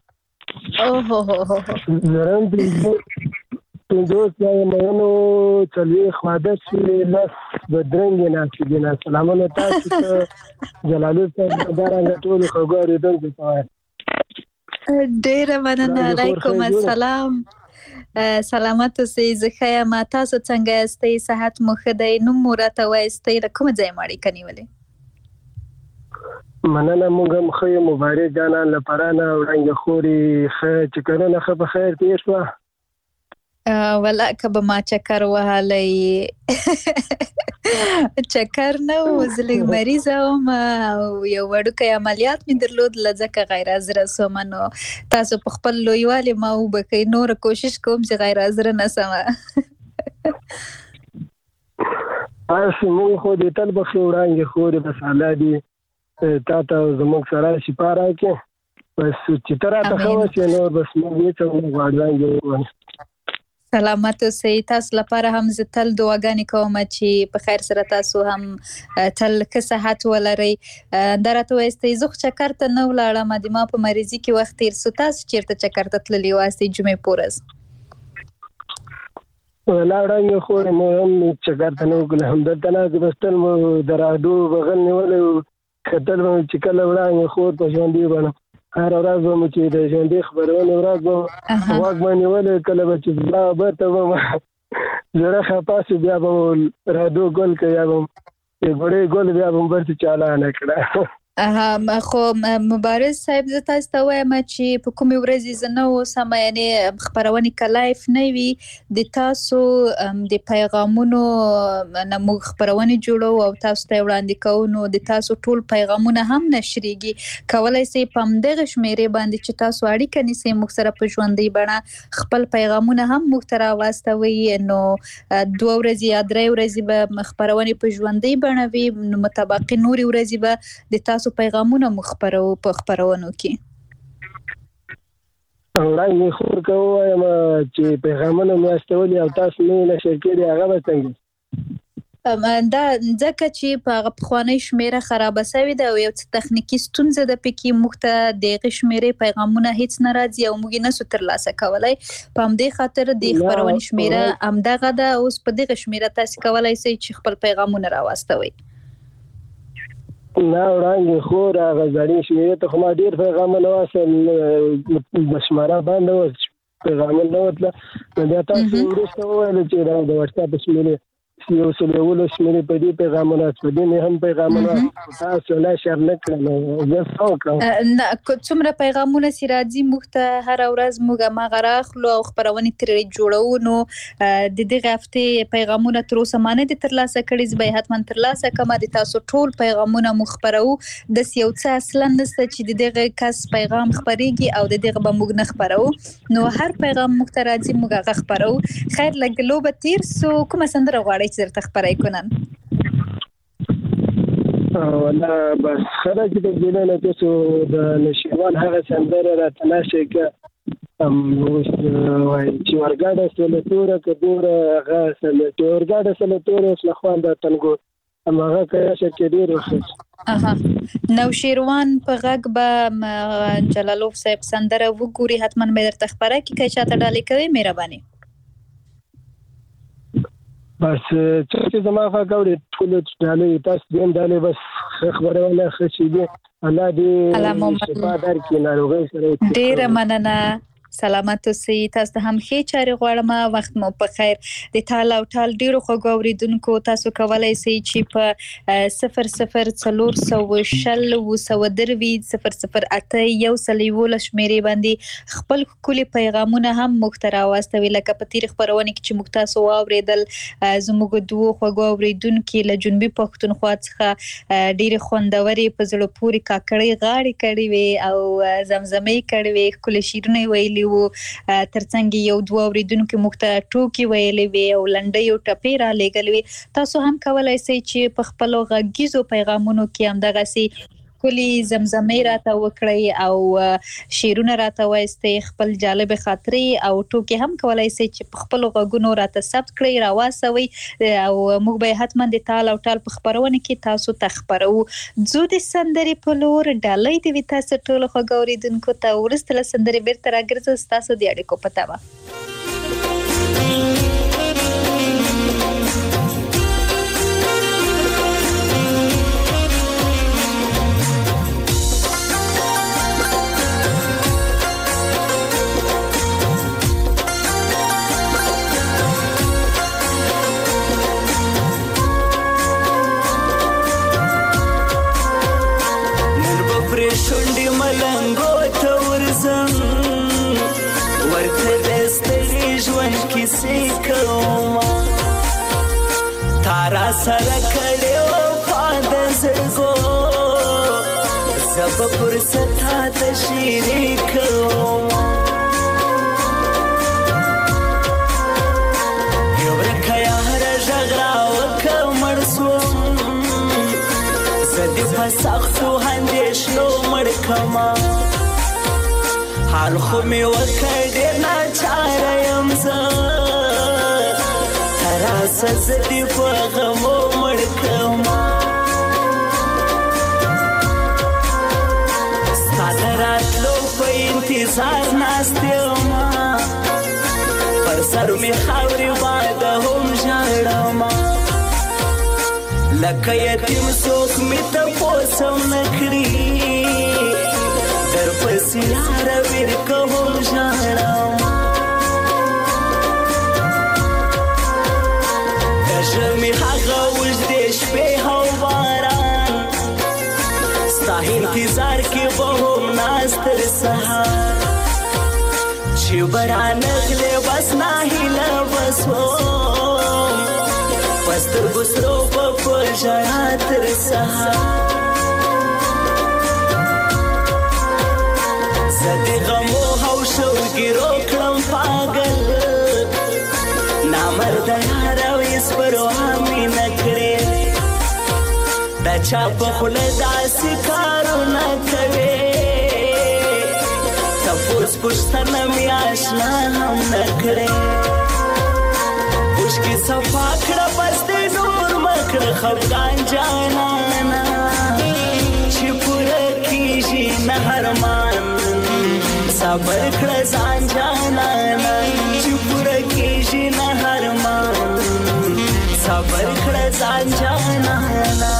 زره مې پنځوس ځایه مینو څلوېښت واده شوې لس بدرنګې ناستې دي نه سلامونه تاسو ته جلالوب صاحب همدارنګه ټولو خوږو اورېدونکو ته وایم ډېره مننه علیکم السلام سلامت اوسئ زه ښه یم تاسو څنګه یاستئ صحت مو ښه دی نوم مو راته وایستئ له کومه ځایه مو اړیکه نیولې مننه موږ هم ښه یو مبارک جانان له پرانه وړانګې خورې ښه چې کلونه ښه په خیر تېر شوه ولا که به ما چکر وهلی چکر نه و زه لږ مریضه وم او یو وړوکی عملیات مې درلود له ځکه غیر حاضره سومه نو تاسو په خپل لویوالې ما وبښئ نوره کوشش کوم چې غیر حاضره نه سمه هسې موږ خو دې تل بخښې وړانګې خورې بس الله دې تا ته زموږ سره شفا راکړي بس چې ته راته ښه وشې نور بس موږ هېڅ هم نه غواړو وړانګې وکړو سلامت اوسئ تاسو لپاره هم زه تل دعاګانې کوم چې په خیر سره تاسو هم تل ښه صحت ولرئ دا راته وایستئ زه خو چکر ته نه ولاړم د ما په مریضي کې وخت تېر سو تاسو چېرته چکر ته تللي واستئ جمعې په ورځ ولا وړانګې خورې مو هم چکر ته نه وکړله همدلته ناست بس تل مو د راډیو بغل نیولی و کتل به مې چې کله وړانګې خور په ژوندي بڼه هره ورځ به مو چې د ژوندي خپرونې ورځ به غوږ به نیولی کله به چې زړه برته به زړه خفه شو بیا به مو راډیو ګل که یا به م ګوړې ګل بیا به م برته چالانه کړه خو مبارز صاحب زه تاسو ته وایم چې په کومې ورځې زه نه اوسم یعنې خپرونې که لایف نه وي د تاسو د پیغامونو نه موږ خپرونې جوړو او تاسو ته یې وړاندې کوو نو د تاسو ټول پیغامونه هم نشریږي کولی سئ په همدغه شمېرې باندې چې تاسو اړیکه نیسئ موږ سره په ژوندۍ بڼه خپل پیغامونه هم موږ ته راواستوئ نو دوه ورځې یا درې ورځې به خپرونې په ژوندۍ بڼه وي نو مطابقي نورې ورځې به د تاسو پیغامونه مو خپرو په خپرونو کې وړاندې خور که ووایم چې پیغامونه مې استولي او تاسو مې نشر کړي هغه به څنګه دا ځکه چې په هغه پخوانۍ شمېره خرابه سوې ده او یو څه تخنیکي ستونزه ده پکې موږ ته د هغې شمېرې پیغامونه هېڅ نه راځي او موږ یې نسو ترلاسه کولی په همدې خاطر د خپرونې شمېره همدغه ده اوس په دغه شمېره تاسې کولی سئ چې خپل پیغامونه راواستوئ نه وړانګې خور هغه زړې شمېرې ته خو ما ډېر پیغامونه واستل بشماره باندې و پیغامونه نه وتله نو بیا تاسو وروسته وویل چې دا د وټساپ شمېرې یو سل یولس شمېرې په دې پیغامونه په دې مې هم پیغامونه تاسو نشر نه کړل نو زه څه وکړم نه څومره پیغامونه چې راځي موږ ته هره ورځ موږ هماغه رااخلو او خپرونې ترې جوړوو نو د دغې هفتې پیغامونه تر اوسه ما نه دي ترلاسه کړي زه به یې حتما ترلاسه کړم د تاسو ټول پیغامونه موږ خپروو داسې یو څه اصلا نشته چې د دغه کس پیغام خپرېږي او د دغه به موږ نه خپروو نو هر پیغام موږ ته راځي موږ هغه خپروو خیر لږ لوبه تېر سو کومه سندره غواړئ چې درته خپرئ کنن ولا بس خدا چې د ګلانه تاسو د نشوان هغه سندره راته نشي که ام وای چې ورګاډه سره توره کډوره هغه سره ورګاډه سره توره اسله خوان د تنګو هم هغه کیا چې ډیر وخت اها نو شیروان په غږ به جلالوف صاحب سندره وګوري حتما مې درته خبره کی که چاته ډالې کوي مهرباني بس چې زما غاوري ټول ډالې تاسو دې ډالې بس خبرونه خشي دي الله دې شفا درکړي ناروغي سره. ډېره مننه، سلامت اوسئ. تاسو ته هم ښې چارې غواړم. وخت مو په خیر. د ټال او ټال ډیرو خوږو اوریدونکو تاسو کولای شئ چې په صفر صفر څلور سوه شل اوه سوه دروي صفر صفر اته یو سل یولس شمیرې باندې خپل ښکلي پیغامونه هم موږ ته راواستوي. لکه په تېرې خپرونې کې چې موږ تاسو واورېدل زموږ دوو خوږو اوریدونکي له جنوبي پښتونخوا څخه ډېرې خوندورې په زړه پورې کاکړۍ غاړې کړې وې او زمزمې کړې وې، ښکلي شعرونه یې ویلي و. ترڅنګ یو دوه اوریدونکو موږ ته ټوکې ویلې وې او لنډۍ او ټپې را لېږلې وې. تاسو هم کولی شئ چې په خپلو غږیزو پیغامونو کې همدغسې کلی زمزمې راته وکړئ او شعرونه راته وایستئ، خپل جالب خاطرې او ټوکې هم کولی شئ چې په خپلو غږونو راته ثبت کړئ، راواستوئ او موږ به حتما د ټال او ټال په خپرونه کې تاسو ته خپرو. ځو د سندرې په لور. ډالۍ دې وي تاسو ټولو خوږو اورېدونکو ته. وروسته له سندرې بیرته راګرځو ستاسو د اړیکو په تمه. شونډې ملنګو ته ورځم، ورته د ستړي ژوند کیسې کومه، تا را سره کړې وفا د زړګو، زه به پر ستا ته شیرې کومه. یو ورکه یاره غږ راوکړه مړ شوم، زه دې په سختو اندېښنو مړ کړمه، حال خو مې وکړ ډېر ناچاره یم زه، ته راسه زه دې په غمو مړ کړمه. ستا د راتلو په انتظار ناست یمه، پر سر مې خاورې باده هم ژاړمه، لکه یتیم څوک مې تپوس هم نه کړي، در پسې یاره ورکه هم ژاړمه. د ژمي هغه اوږدې شپې او باران، ستا انتظار کې به هم ناست تر سهار، چې به رانغلې بس ناهیله به شوم، په سترګو سرو به په ژړا تر سهار. زه د غمو او شوګیرو کړم پاګل، نامرده یاره ویس پر وامې نه کړې، د چا په خوله داسې کارونه کوې، تپوس پوښتنه مې اشنا هم نه کړې. اوښکې صفا کړه بس دې نور مه کړه خفګان جانانه، چې پوره کېږي نه ارمان، صبر کړه ځان جانانه، چې پوره کېږي نه ارمان، صبر کړه ځان جانانه.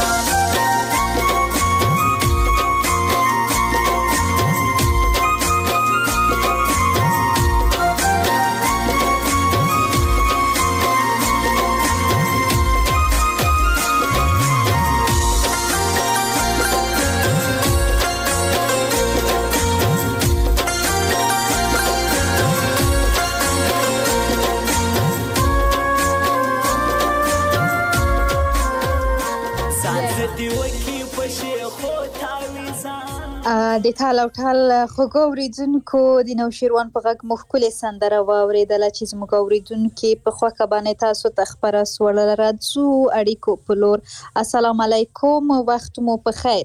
د ټال او ټال خوږو اوریدونکو د نوشیروان په غږ مو ښکلې سندره واورېدله چې زموږ اوریدونکي په خوښه باندې تاسو ته خپره سوله. راځو اړیکو په لور. السلام علیکم، وخت مو په خیر.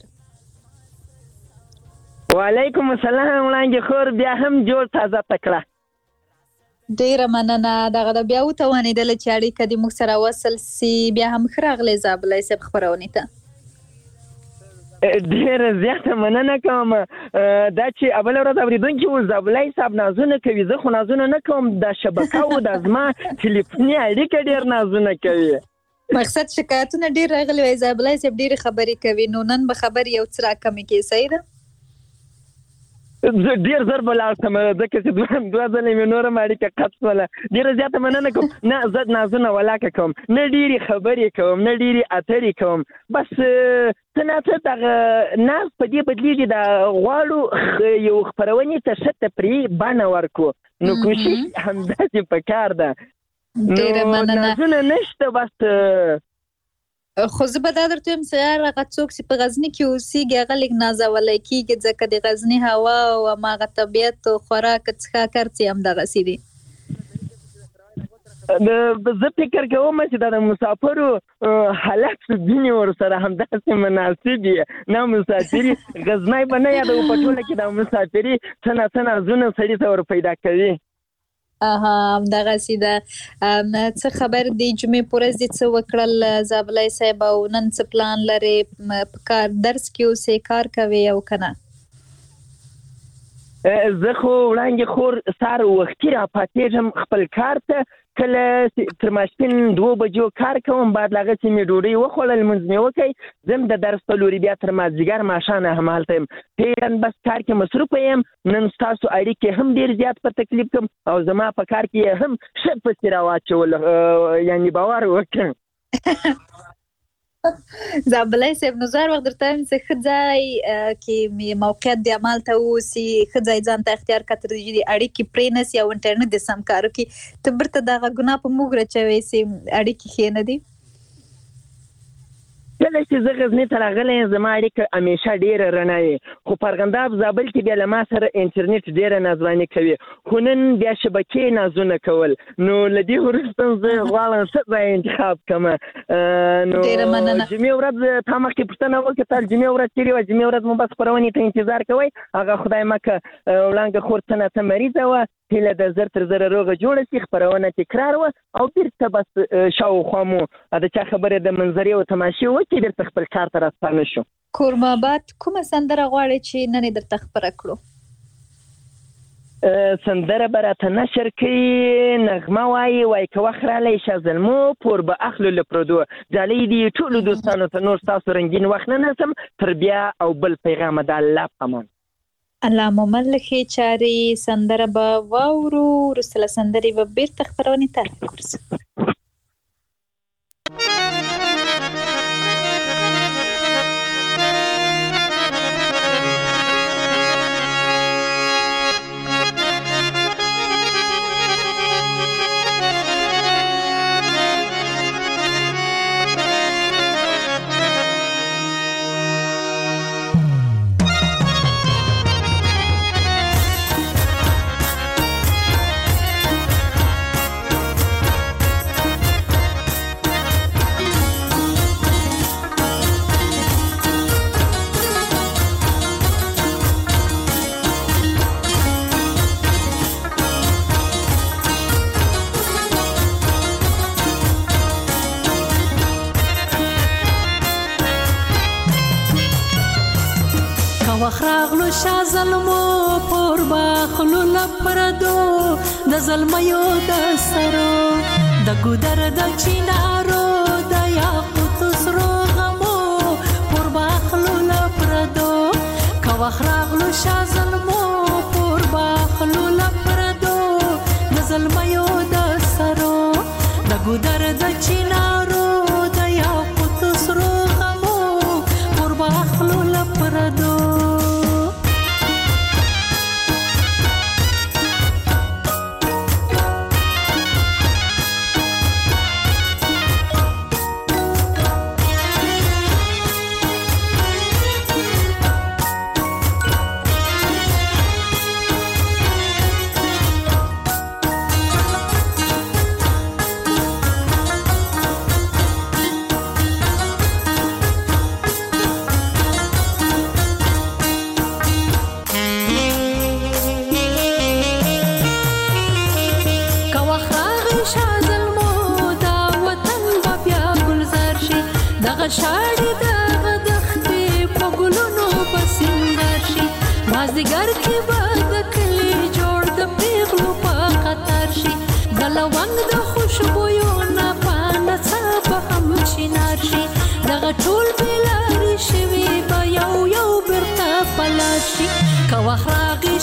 وعلیکم السلام وړانګې خور، بیا هم جوړ تازه تکړه. ډیره مننه. دغه د بیا وتوانېدله چې اړیکه دې موږ سره وصل سي. بیا هم ښه راغلی زابلی صاحب خپرونې ته. ډېره زیاته مننه کوم. دا چې اوله ورځ اورېدونکي و زابلای صاحب نازونه کوي، زه خو نازونه نه کوم، دا شبکه و دا زما ټلیفوني اړیکه ډېر نازونه کوي. مقصد شکایتونه ډېر راغلي وای، زابلای صاحب ډېرې خبرې کوي، نو نن به خبرې یو څه راکمې کړي. صحیح ده؟ زه ډېر زر به لاړ شم، ځکه چې دوه دوه ځلې مې نوره م اړیکه قطع شوله. ډېره زیاته مننه کوم. نه زه نازونه ولاکه کوم، نه ډېرې خبرې کوم، نه ډېرې اترې کوم. بس څه نه څه دغه ناز په دې بدلېږي، دا غواړو یو خپرونې ته ښه تفریحي بڼه ورکړو، نو کوشش همداسې پکار ده. ډېره مننه. نازونه نشته بس. خو زه به دا درته وایم چې هغه څوک چې په غزني کې اوسېږي هغه لږ نازولی کېږي، ځکه د غزني هوا او هماغه طبیعت او خوراک څښاک هر څه همدغسې دي. زه فکر کوم چې دا د مسافرو حالت ځینې ورسره همداسې مناسب وي. نه مسافري غزنی به نه یادوو، په ټوله کې دا مسافري څه نه څه نازونه سړي ته ور پیدا کوي. اها همدغسې ده. څه خبر دی جمعې په ورځ دې څه وکړل زابلای صاحب، او نن څه پلان لرې؟ په کار درس کې اوسې، کار کوې او که نه؟ زه خو وړاندې خور سهار وختي راپاڅېږم خپل کار ته، کله تر ماسپښین دوو بجو کار کوم، بعد له هغه چې مې ډوډۍ وخوړل، لمونځ مې وکړ، ځم د درس په لوري، بیا تر مازدیګر ماښامه همالته یم. فعلا بس کار کې مصروفه یم. نن ستاسو اړیکې هم ډېر زیات په تکلیف کوم، او زما په کار کې هم ښه پسې راواچول، یعنې باور وکړم. زابلای صاحب نو زار وخت درته وایم چې ښه ځای کې موقعیت د عمل ته اوسي، ښه ځای ځان ته اختیار کړه، تر دې اړیکې پرې نه سي او انټرنټ دې سم کار وکړي. ته بیرته دغه ګناه په موږ راچوې چې اړیکې ښې نه دي. کله چې زه غزني ته راغلی یم زما اړیکه همیشه ډېره رڼا وي، خو په ارغنداب زابل کې بیا له ما سره انټرنټ ډېره نازواني کوي، خو نن بیا شبکې نازونه کول. نو له دې وروسته زه غواړم څه ځای انتخاب کړم. نو جمعې ورځ تا مخکې پوښتنه وکړه، تا جمعې ورځ تېرې وه، جمعې ورځ مو بس خپرونې ته انتظار کوئ. هغه خدای مکه وړانګه خور څه نه څه مریضه وه، هیله د زر تر زره روغه جوړه شي، خپرونه تکرار وه، او بیرته بس شاوخوا مو د چا خبرې د منظرې او تماشې وکړي، بیرته خپل کار ته راستانه شو. کورماباد کومه سندره غواړې چې نن یې درته خپره کړو؟ سندره به راته نشر کړي، نغمه وایي وایي که وخت رالی شه زلمو پور به اخلو له پردو، ډالۍ دي ټولو دوستانو ته، نور ستاسو رنګین وخت نه نیسم، تر بیا او بل پیغامه د الله په امان. الله مو مل ښې چارې. سندره به واورو، وروسته له سندرې به بیرته خپرونې ته راګرځو. وخراغلو شا ظلمو پور باخلو لپردو د ظلمیو د سرو د ګودر د چینارو د یاقوت سرو غمو پور باخلو لپردو کا وخراغلو شا ظلمو پور باخلو لپردو د ظلمیو د سرو د ګودر د چینارو د یاقوت سرو غمو پور باخلو لپردو شاړي د غدختې په ګلو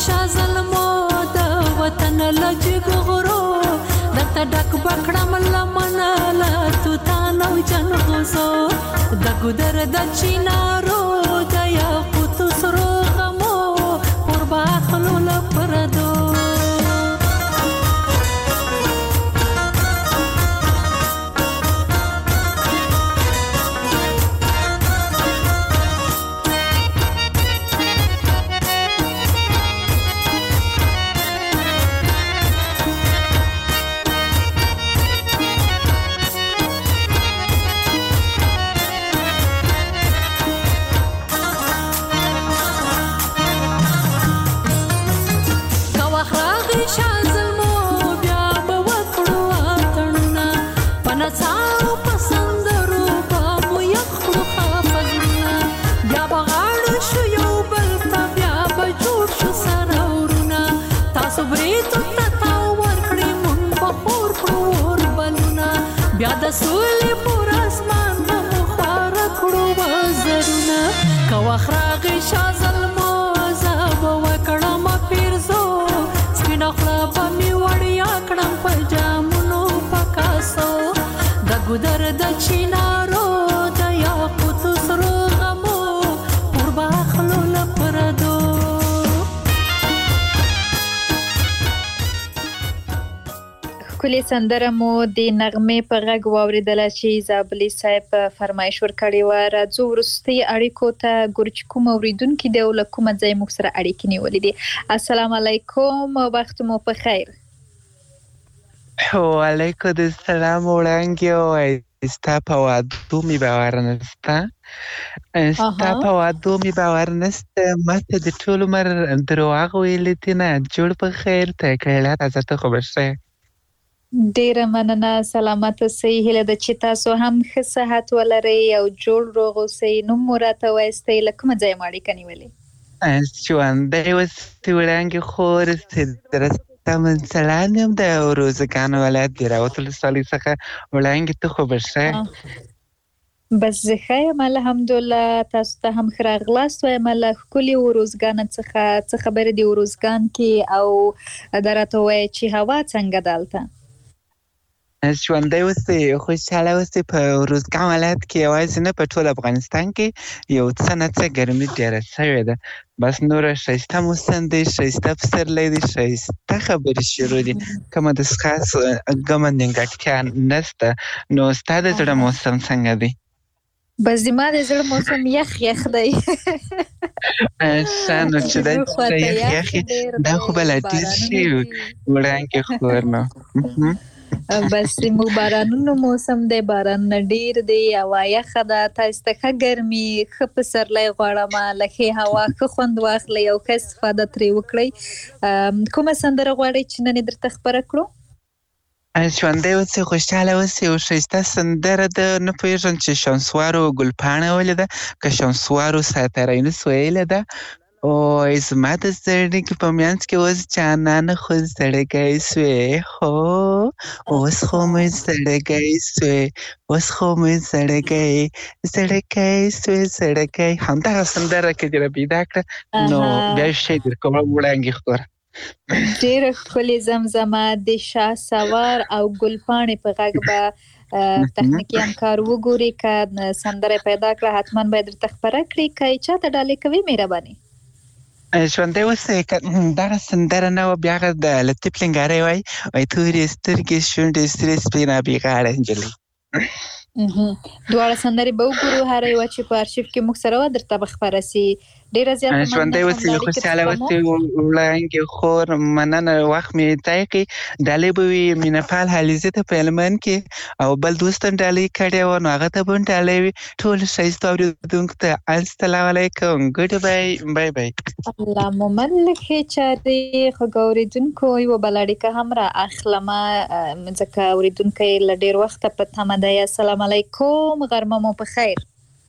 شاه ظلمو د وطن لجګ غرو درته ډک بکړم لمنه لا تو تانو جن غوزو د ګدر د چینارو د یاقوت سرو غمو قربا خلو لپردو بیا د سولې پر اسمان په مخوار کړو وزرونه که وخت راغی شاه ظلمو زه به وکړم پیرزو سپینه خوله به مې وړیا کړم په جامونو په کاسو د ګودر د چینارو د یاقوتو سرو غمو پر باخلو له پردو کلی سندره مو د نغمه په غږ واوریدله چې زابلی صاحب فرمایش ورکړی و راځو ورستي اړیکو ته ګورچ کوم اوریدونکو دی او کوم ځای مو سره اړیکې نیولې دي السلام علیکم وخت مو په خیر وعلیکم السلام وړانګي او استا په وادو می باور نستا استا په وادو می باور نستا ماته د ټول عمر دروغ ویل دي نه جوړ په خیر ته کله تاسو ته خبر شه ډیره مننه سلامت اوسئ هیله ده چې تاسو هم ښه صحت ولرئ او جوړ روغ اوسئ نوم مو راته وایستئ له کومه ځایه مو اړیکه نیولې ژوندی اوسئ وړانګې خور اوسئ درسته منسلان یم د روزګان ولایت د راوت ولسوالۍ څخه وړانګې ته خو به ښه بس زه ښه یم الحمدلله تاسو ته هم ښه راغلاست وایم له ښکلي وروزګان څخه څه خبرې دي وروزګان کې او دا راته ووایه چې هوا څنګه دلته ژوندی اوسئ خوشحاله اوسئ په روزګان ولایت کې یوازې نه په ټول افغانستان کې یو څه نه څه ګرمي ډېره شوې ده بس نوره ښایسته موسم دی ښایسته پسرلی دی ښایسته خبرې شروع دي کومه د خاص ګمه نیمګړتیا نشته نو ستا د زړه موسم څنګه دی بس زما د زړه موسم یخ یخ دی ښه نو چې دا یخ یخ دا خو به لا ډېر شي وړانګې خور نو بس مو بارانونو موسم دی باران ډیر دی هوا یخه ده تاسو ته ښه ګرمي ښه پسرلی غواړم لکه هوا ښه خوند واخلئ او ښه استفاده ترې وکړئ کومه سندره غواړئ چې نن یې درته خپره کړو ژوندی اوسئ خوشحاله اوسئ یو ښایسته سندره ده نه پوهېږم چې شمسوارو ګلپاڼه ولې ده که شمسوارو ساترینس ویلې ده او زما د زړګي په منځ کې اوس جانانه خو زړګی سوې خو اوس خو مې زړګی سوې اوس خو مې زړګی زړګی سوې زړګی همدغه سندره که دې راپیدا کړه نو بیا یو شی در کوم وړانګې خوره ډېره ښکلې زمزمه د شاه سوار او ګلپاڼې په غږ به تخنیکي همکار وګوري که سندره پیدا کړه حتما باید درته خپره کړي که یې چاته ډالۍ کوي مهرباني ژوندی اوسئ دغه سندره نه وه بیا هغه د لطیف لنګارۍ وایي وایي تورې سترګې شونډې سرې سپینه بېغاړه نجلۍ دواړه سندرې به وګورو هره یوه چې په ارشیف کې موږ سره وه درته به خپره سي ډېره زیاته ژوندی اوسئ خوشحاله اوسئ وړانګې خور مننه وخت مې ځای کړي ډالۍ به وي مینهپال حلیزې ته په هلمند کې او بل دوست هم ډالۍ کړې وه نو هغه ته به هم ډالۍ وي ټولو ښایستو اورېدونکو ته السلام علیکم ګډ بای بای بای الله مو من له ښې چارې خوږه اورېدونکو یوه بله اړیکه هم را اخلمه ځکه اورېدونکی له ډېر وخته په تمه دی السلام علیکم غرمه مو په خیر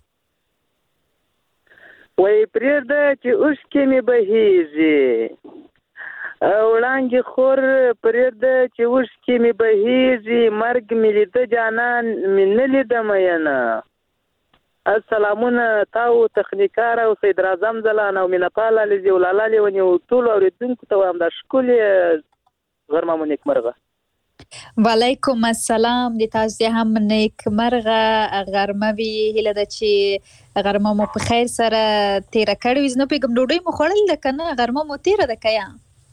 وای پرېږده چې اوښکې مې بهیږي وړانګې خور پرېږده چې اوښکې مې بهیږي مرګ مې لیده جانان مې نه لیده مینه سلامونه تاو تخنیکار او سید اعظم ځلان او مینپال علیزي او لالا لیونی او ټول اوریدونکو ته وایم دا ښکلې غرمه مو نیکمرغه. وعلیکم السلام، د تاسو هم نیکمرغه غرمه وي. هیله ده چې غرمه مو په خیر سره تیره کړې وي. زه نه پوهېږم ډوډۍ مو خوړل ده که نه؟ غرمه مو تیره ده که یا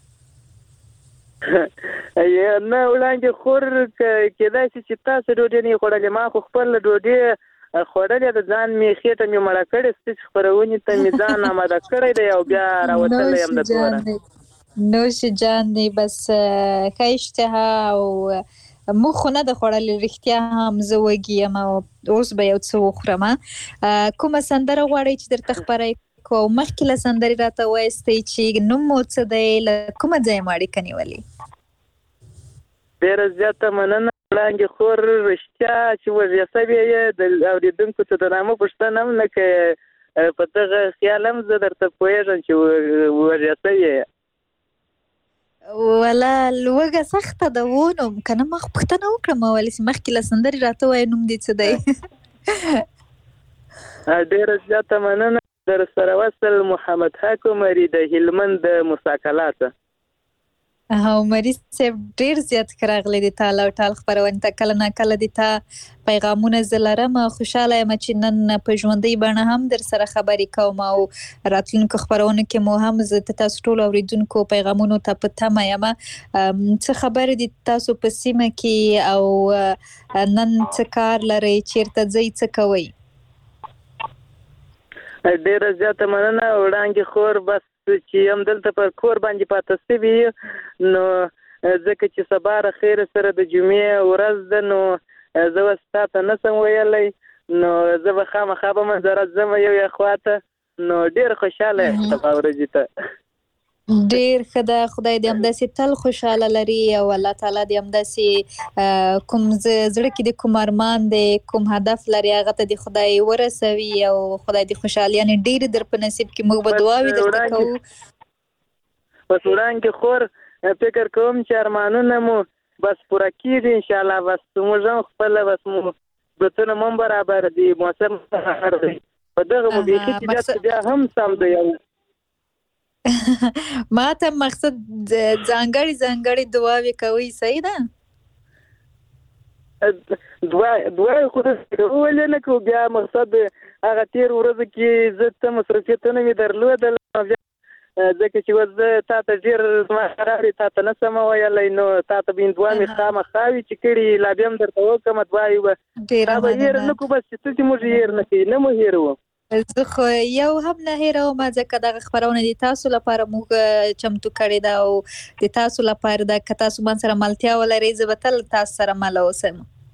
نه وړاندې خور کېدای شي چې تاسو ډوډۍ نه یې خوړلې. ما خو خپل ډوډۍ خوړلې ده، ځان مې خېټه مې مړه کړې، ستاسې خپرونې ته مې ځان آماده کړی دی او بیا راوتلی یم د دوره. نوش جان دی، بس ښه اشتها او موږ خو نه ده خوړلې، رښتیا هم زه وږې یم او اوس به یو څه وخورم. کومه سندره غواړئ چې درته خپره کړو؟ او مخکې له سندرې راته وایستئ چې نوم مو څه دی، له کومه ځایه مو اړیکه نیولې؟ ډېره زیاته مننه وړانګې خور، رښتیا چې وږې سوې یې د اورېدونکو څه د نامه پوښتنه هم نه کوې. په دغه خیال هم زه درته پوهېږم چې وږې سوې یې. ولا لوږه سخته ده و، نو که نه ما خو پوښتنه وکړم ولې چې مخکې له سندرې راته وایه نوم دې څه دی؟ ډېره زیاته مننه. در سره وصل محمد حق عمري د هلمند د مساکلاته. عمري صاحب ډېر زیات ښه راغلی د تا له ټال خپرونې ته. کله نه کله د تا پیغامونه زه لرم. خوشحاله یم چې نن په ژوندۍ بڼه هم در سره خبرې کوم او راتلونکو خپرونو کې مو هم زه د تاسو ټولو اورېدونکو پیغامونو ته په تمه یم. څه خبرې دي تاسو په سیمه کې او نن څه کار لرئ، چیرته ځئ، څه کوئ؟ ډېره زیاته مننه وړانګې خور. بس چې یم دلته پر کور باندې پاته سوي یو، نو ځکه چې سبا خیر سره د جمعې ورځ ده، نو زه اوس تا ته نه شم ویلی، نو زه به خامخا به منظرت ځم یو یا خواته. نو ډېر خوشحاله یم سبا ورځې ته. ډېر ښه ده، خدای دې همداسې تل خوشحاله لري او الله تعالی دې همداسې کوم زړه کې د کوم ارمان دی، کوم هدف لري، هغه ته دې خدای ورسوي او خدای دې خوشحالیانې ډېرې در په نصیب کړي. موږ به دعاوې درته کوو. بس وړانګې خور، فکر کوم چې ارمانونه مو بس پوره کېږي انشاءالله. بس موږ هم خپله بس مو بتونه مو هم برابر دي، موسم برابر دی، په دغه مو بیخي طبیعت بیا هم سم دی. ما ته مقصد ځانګړي ځانګړي دعاوې کوئ، صحیح ده؟ دعاوې خو ولې نه کوو، بیا مقصد هغه تېر ورځو کې زه ته مصروفیتونه مې درلودل، ځکه چې اوس زه تا ته ډېر زما خرابې تا ته نه شم ویلی، نو تا ته به دعا مې خامخا وي چې کړي لا بیا هم درته وکړم دعاوې به تا به هېر نه کړو. بس چې څه چې موږ هېر نه کوي، نه مو هېروو. زه خو یو هم نه هېروم، ځکه دغه خپرونه د تاسو لپاره موږ چمتو کړې ده او د تاسو لپاره ده. که تاسو من سره ملتیا ولرئ زه به تل تاسو سره مله اوسم.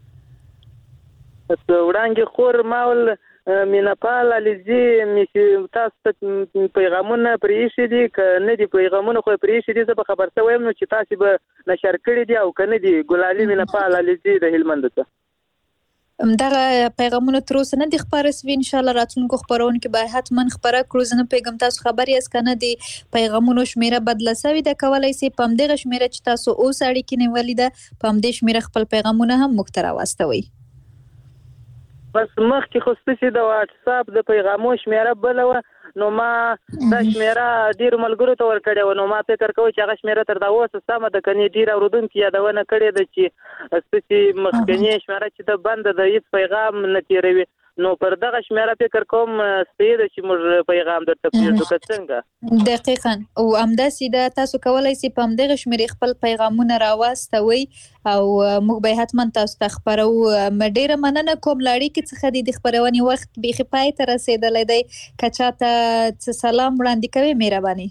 وړانګې خور، ما ول مینپال علیزي تاسو ته پیغامونه پرې ایښي دي، که نه دي پیغامونه خو یې پرې ایښي دي، زه به خبر شوی یم نو چې تاسې به نشر کړي دي او که نه دي. ګلالي مینپال علیزي د هلمند ته دغه پیغامونه تر اوسه نه دي خپاره سوي. انشاءالله راتلونکو خپرونو کې باید حتما خپاره کړو. زه نه پوهېږم تاسو خبر یاست که نه د پیغامونو شمېره بدله سوې ده، کولی سئ په همدغه شمېره چې تاسو اوس اړیکې نیولې ده په همدې شمېره خپل پیغامونه هم موږ ته راواستوئ. بس مخکې خو ستاسې د واټساپ د پیغامو شمېره بله وه، نو ما دا شمېره ډېرو ملګرو ته ورکړې وه، نو ما فکر کوم چې هغه شمېره تر دا اوسه سمه ده، که نه ډېر اورېدونکي یادونه کړې ده چې ستاسې مخکنۍ شمېره چې ده بنده ده، هېڅ پیغام نه تېروي. نو پر دغه شمېره فکر کوم صحیح ده چې موږ پیغام درته پرېږدو، که څنګه؟ دقیقاً. او همداسې ده، تاسو کولی سئ په همدغه شمېرې خپل پیغامونه راواستوئ او موږ به حتما تاسو ته خپرو. ډېره مننه کوم له اړیکې څخه دې د خپرونې وخت بیخي پای ته رسېدلی دی. که چاته څه سلام وړاندې کوئ مهرباني.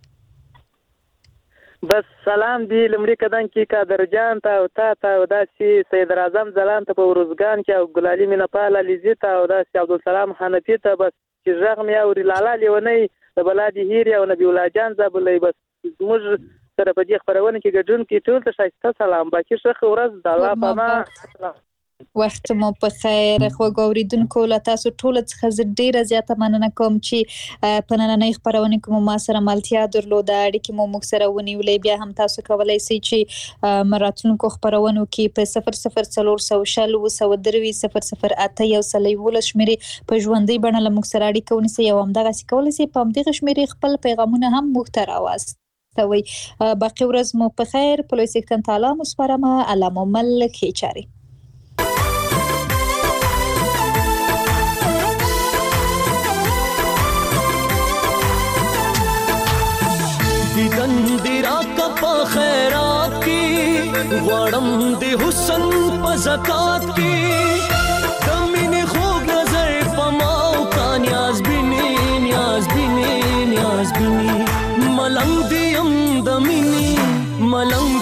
بس سلام دی لمړي قدم کې قادر جان ته او تا ته او داسې سید اعظم ځلان ته په وروزګان کې او ګلالي مینپال علیزي ته او داسې عبدالسلام حنفي ته، بس چې غږ مې اوري لالا لیونۍ د بلادي هیرې او نبي الله جان زابلۍ. بس زموږ سره په دې خپرونه کې ګډون کې ټول ته ښایسته سلام. باقي ښه ورځ د الله په امان. وخت مو په خیر. خو ګوریدونکو له تاسو ټول څخه زه ډیره زیاته مننه کوم چې په نننۍ خبرونه کې مو ما سره ملتیا درلوده، اړیکې مو موږ سره ونیولې. بیا هم تاسو کولای شئ چې مراتونکو خبرونو کې په صفر صفر څلور سوه شل اووه سوه درې صفر صفر اته یو سل یولس شمیرې په ژوندۍ بڼه له موږ سره اړیکه ونیسئ او همدغسې کولی شئ په همدغه شمیرې خپل پیغامونه هم موږ ته راواستوئ. باقي ورځ مو په خیر. په لوی څښتن تعالی مو سپارمه. الله مو مل ښې چارې. دیدن دی راکا پا خیرات کی، غوارم دی حسن پا زکات کی، دمینی خوب نظر پا ماو کا نیاز بینی نیاز بینی نیاز بینی، ملنگ دی ام دمینی ملنگ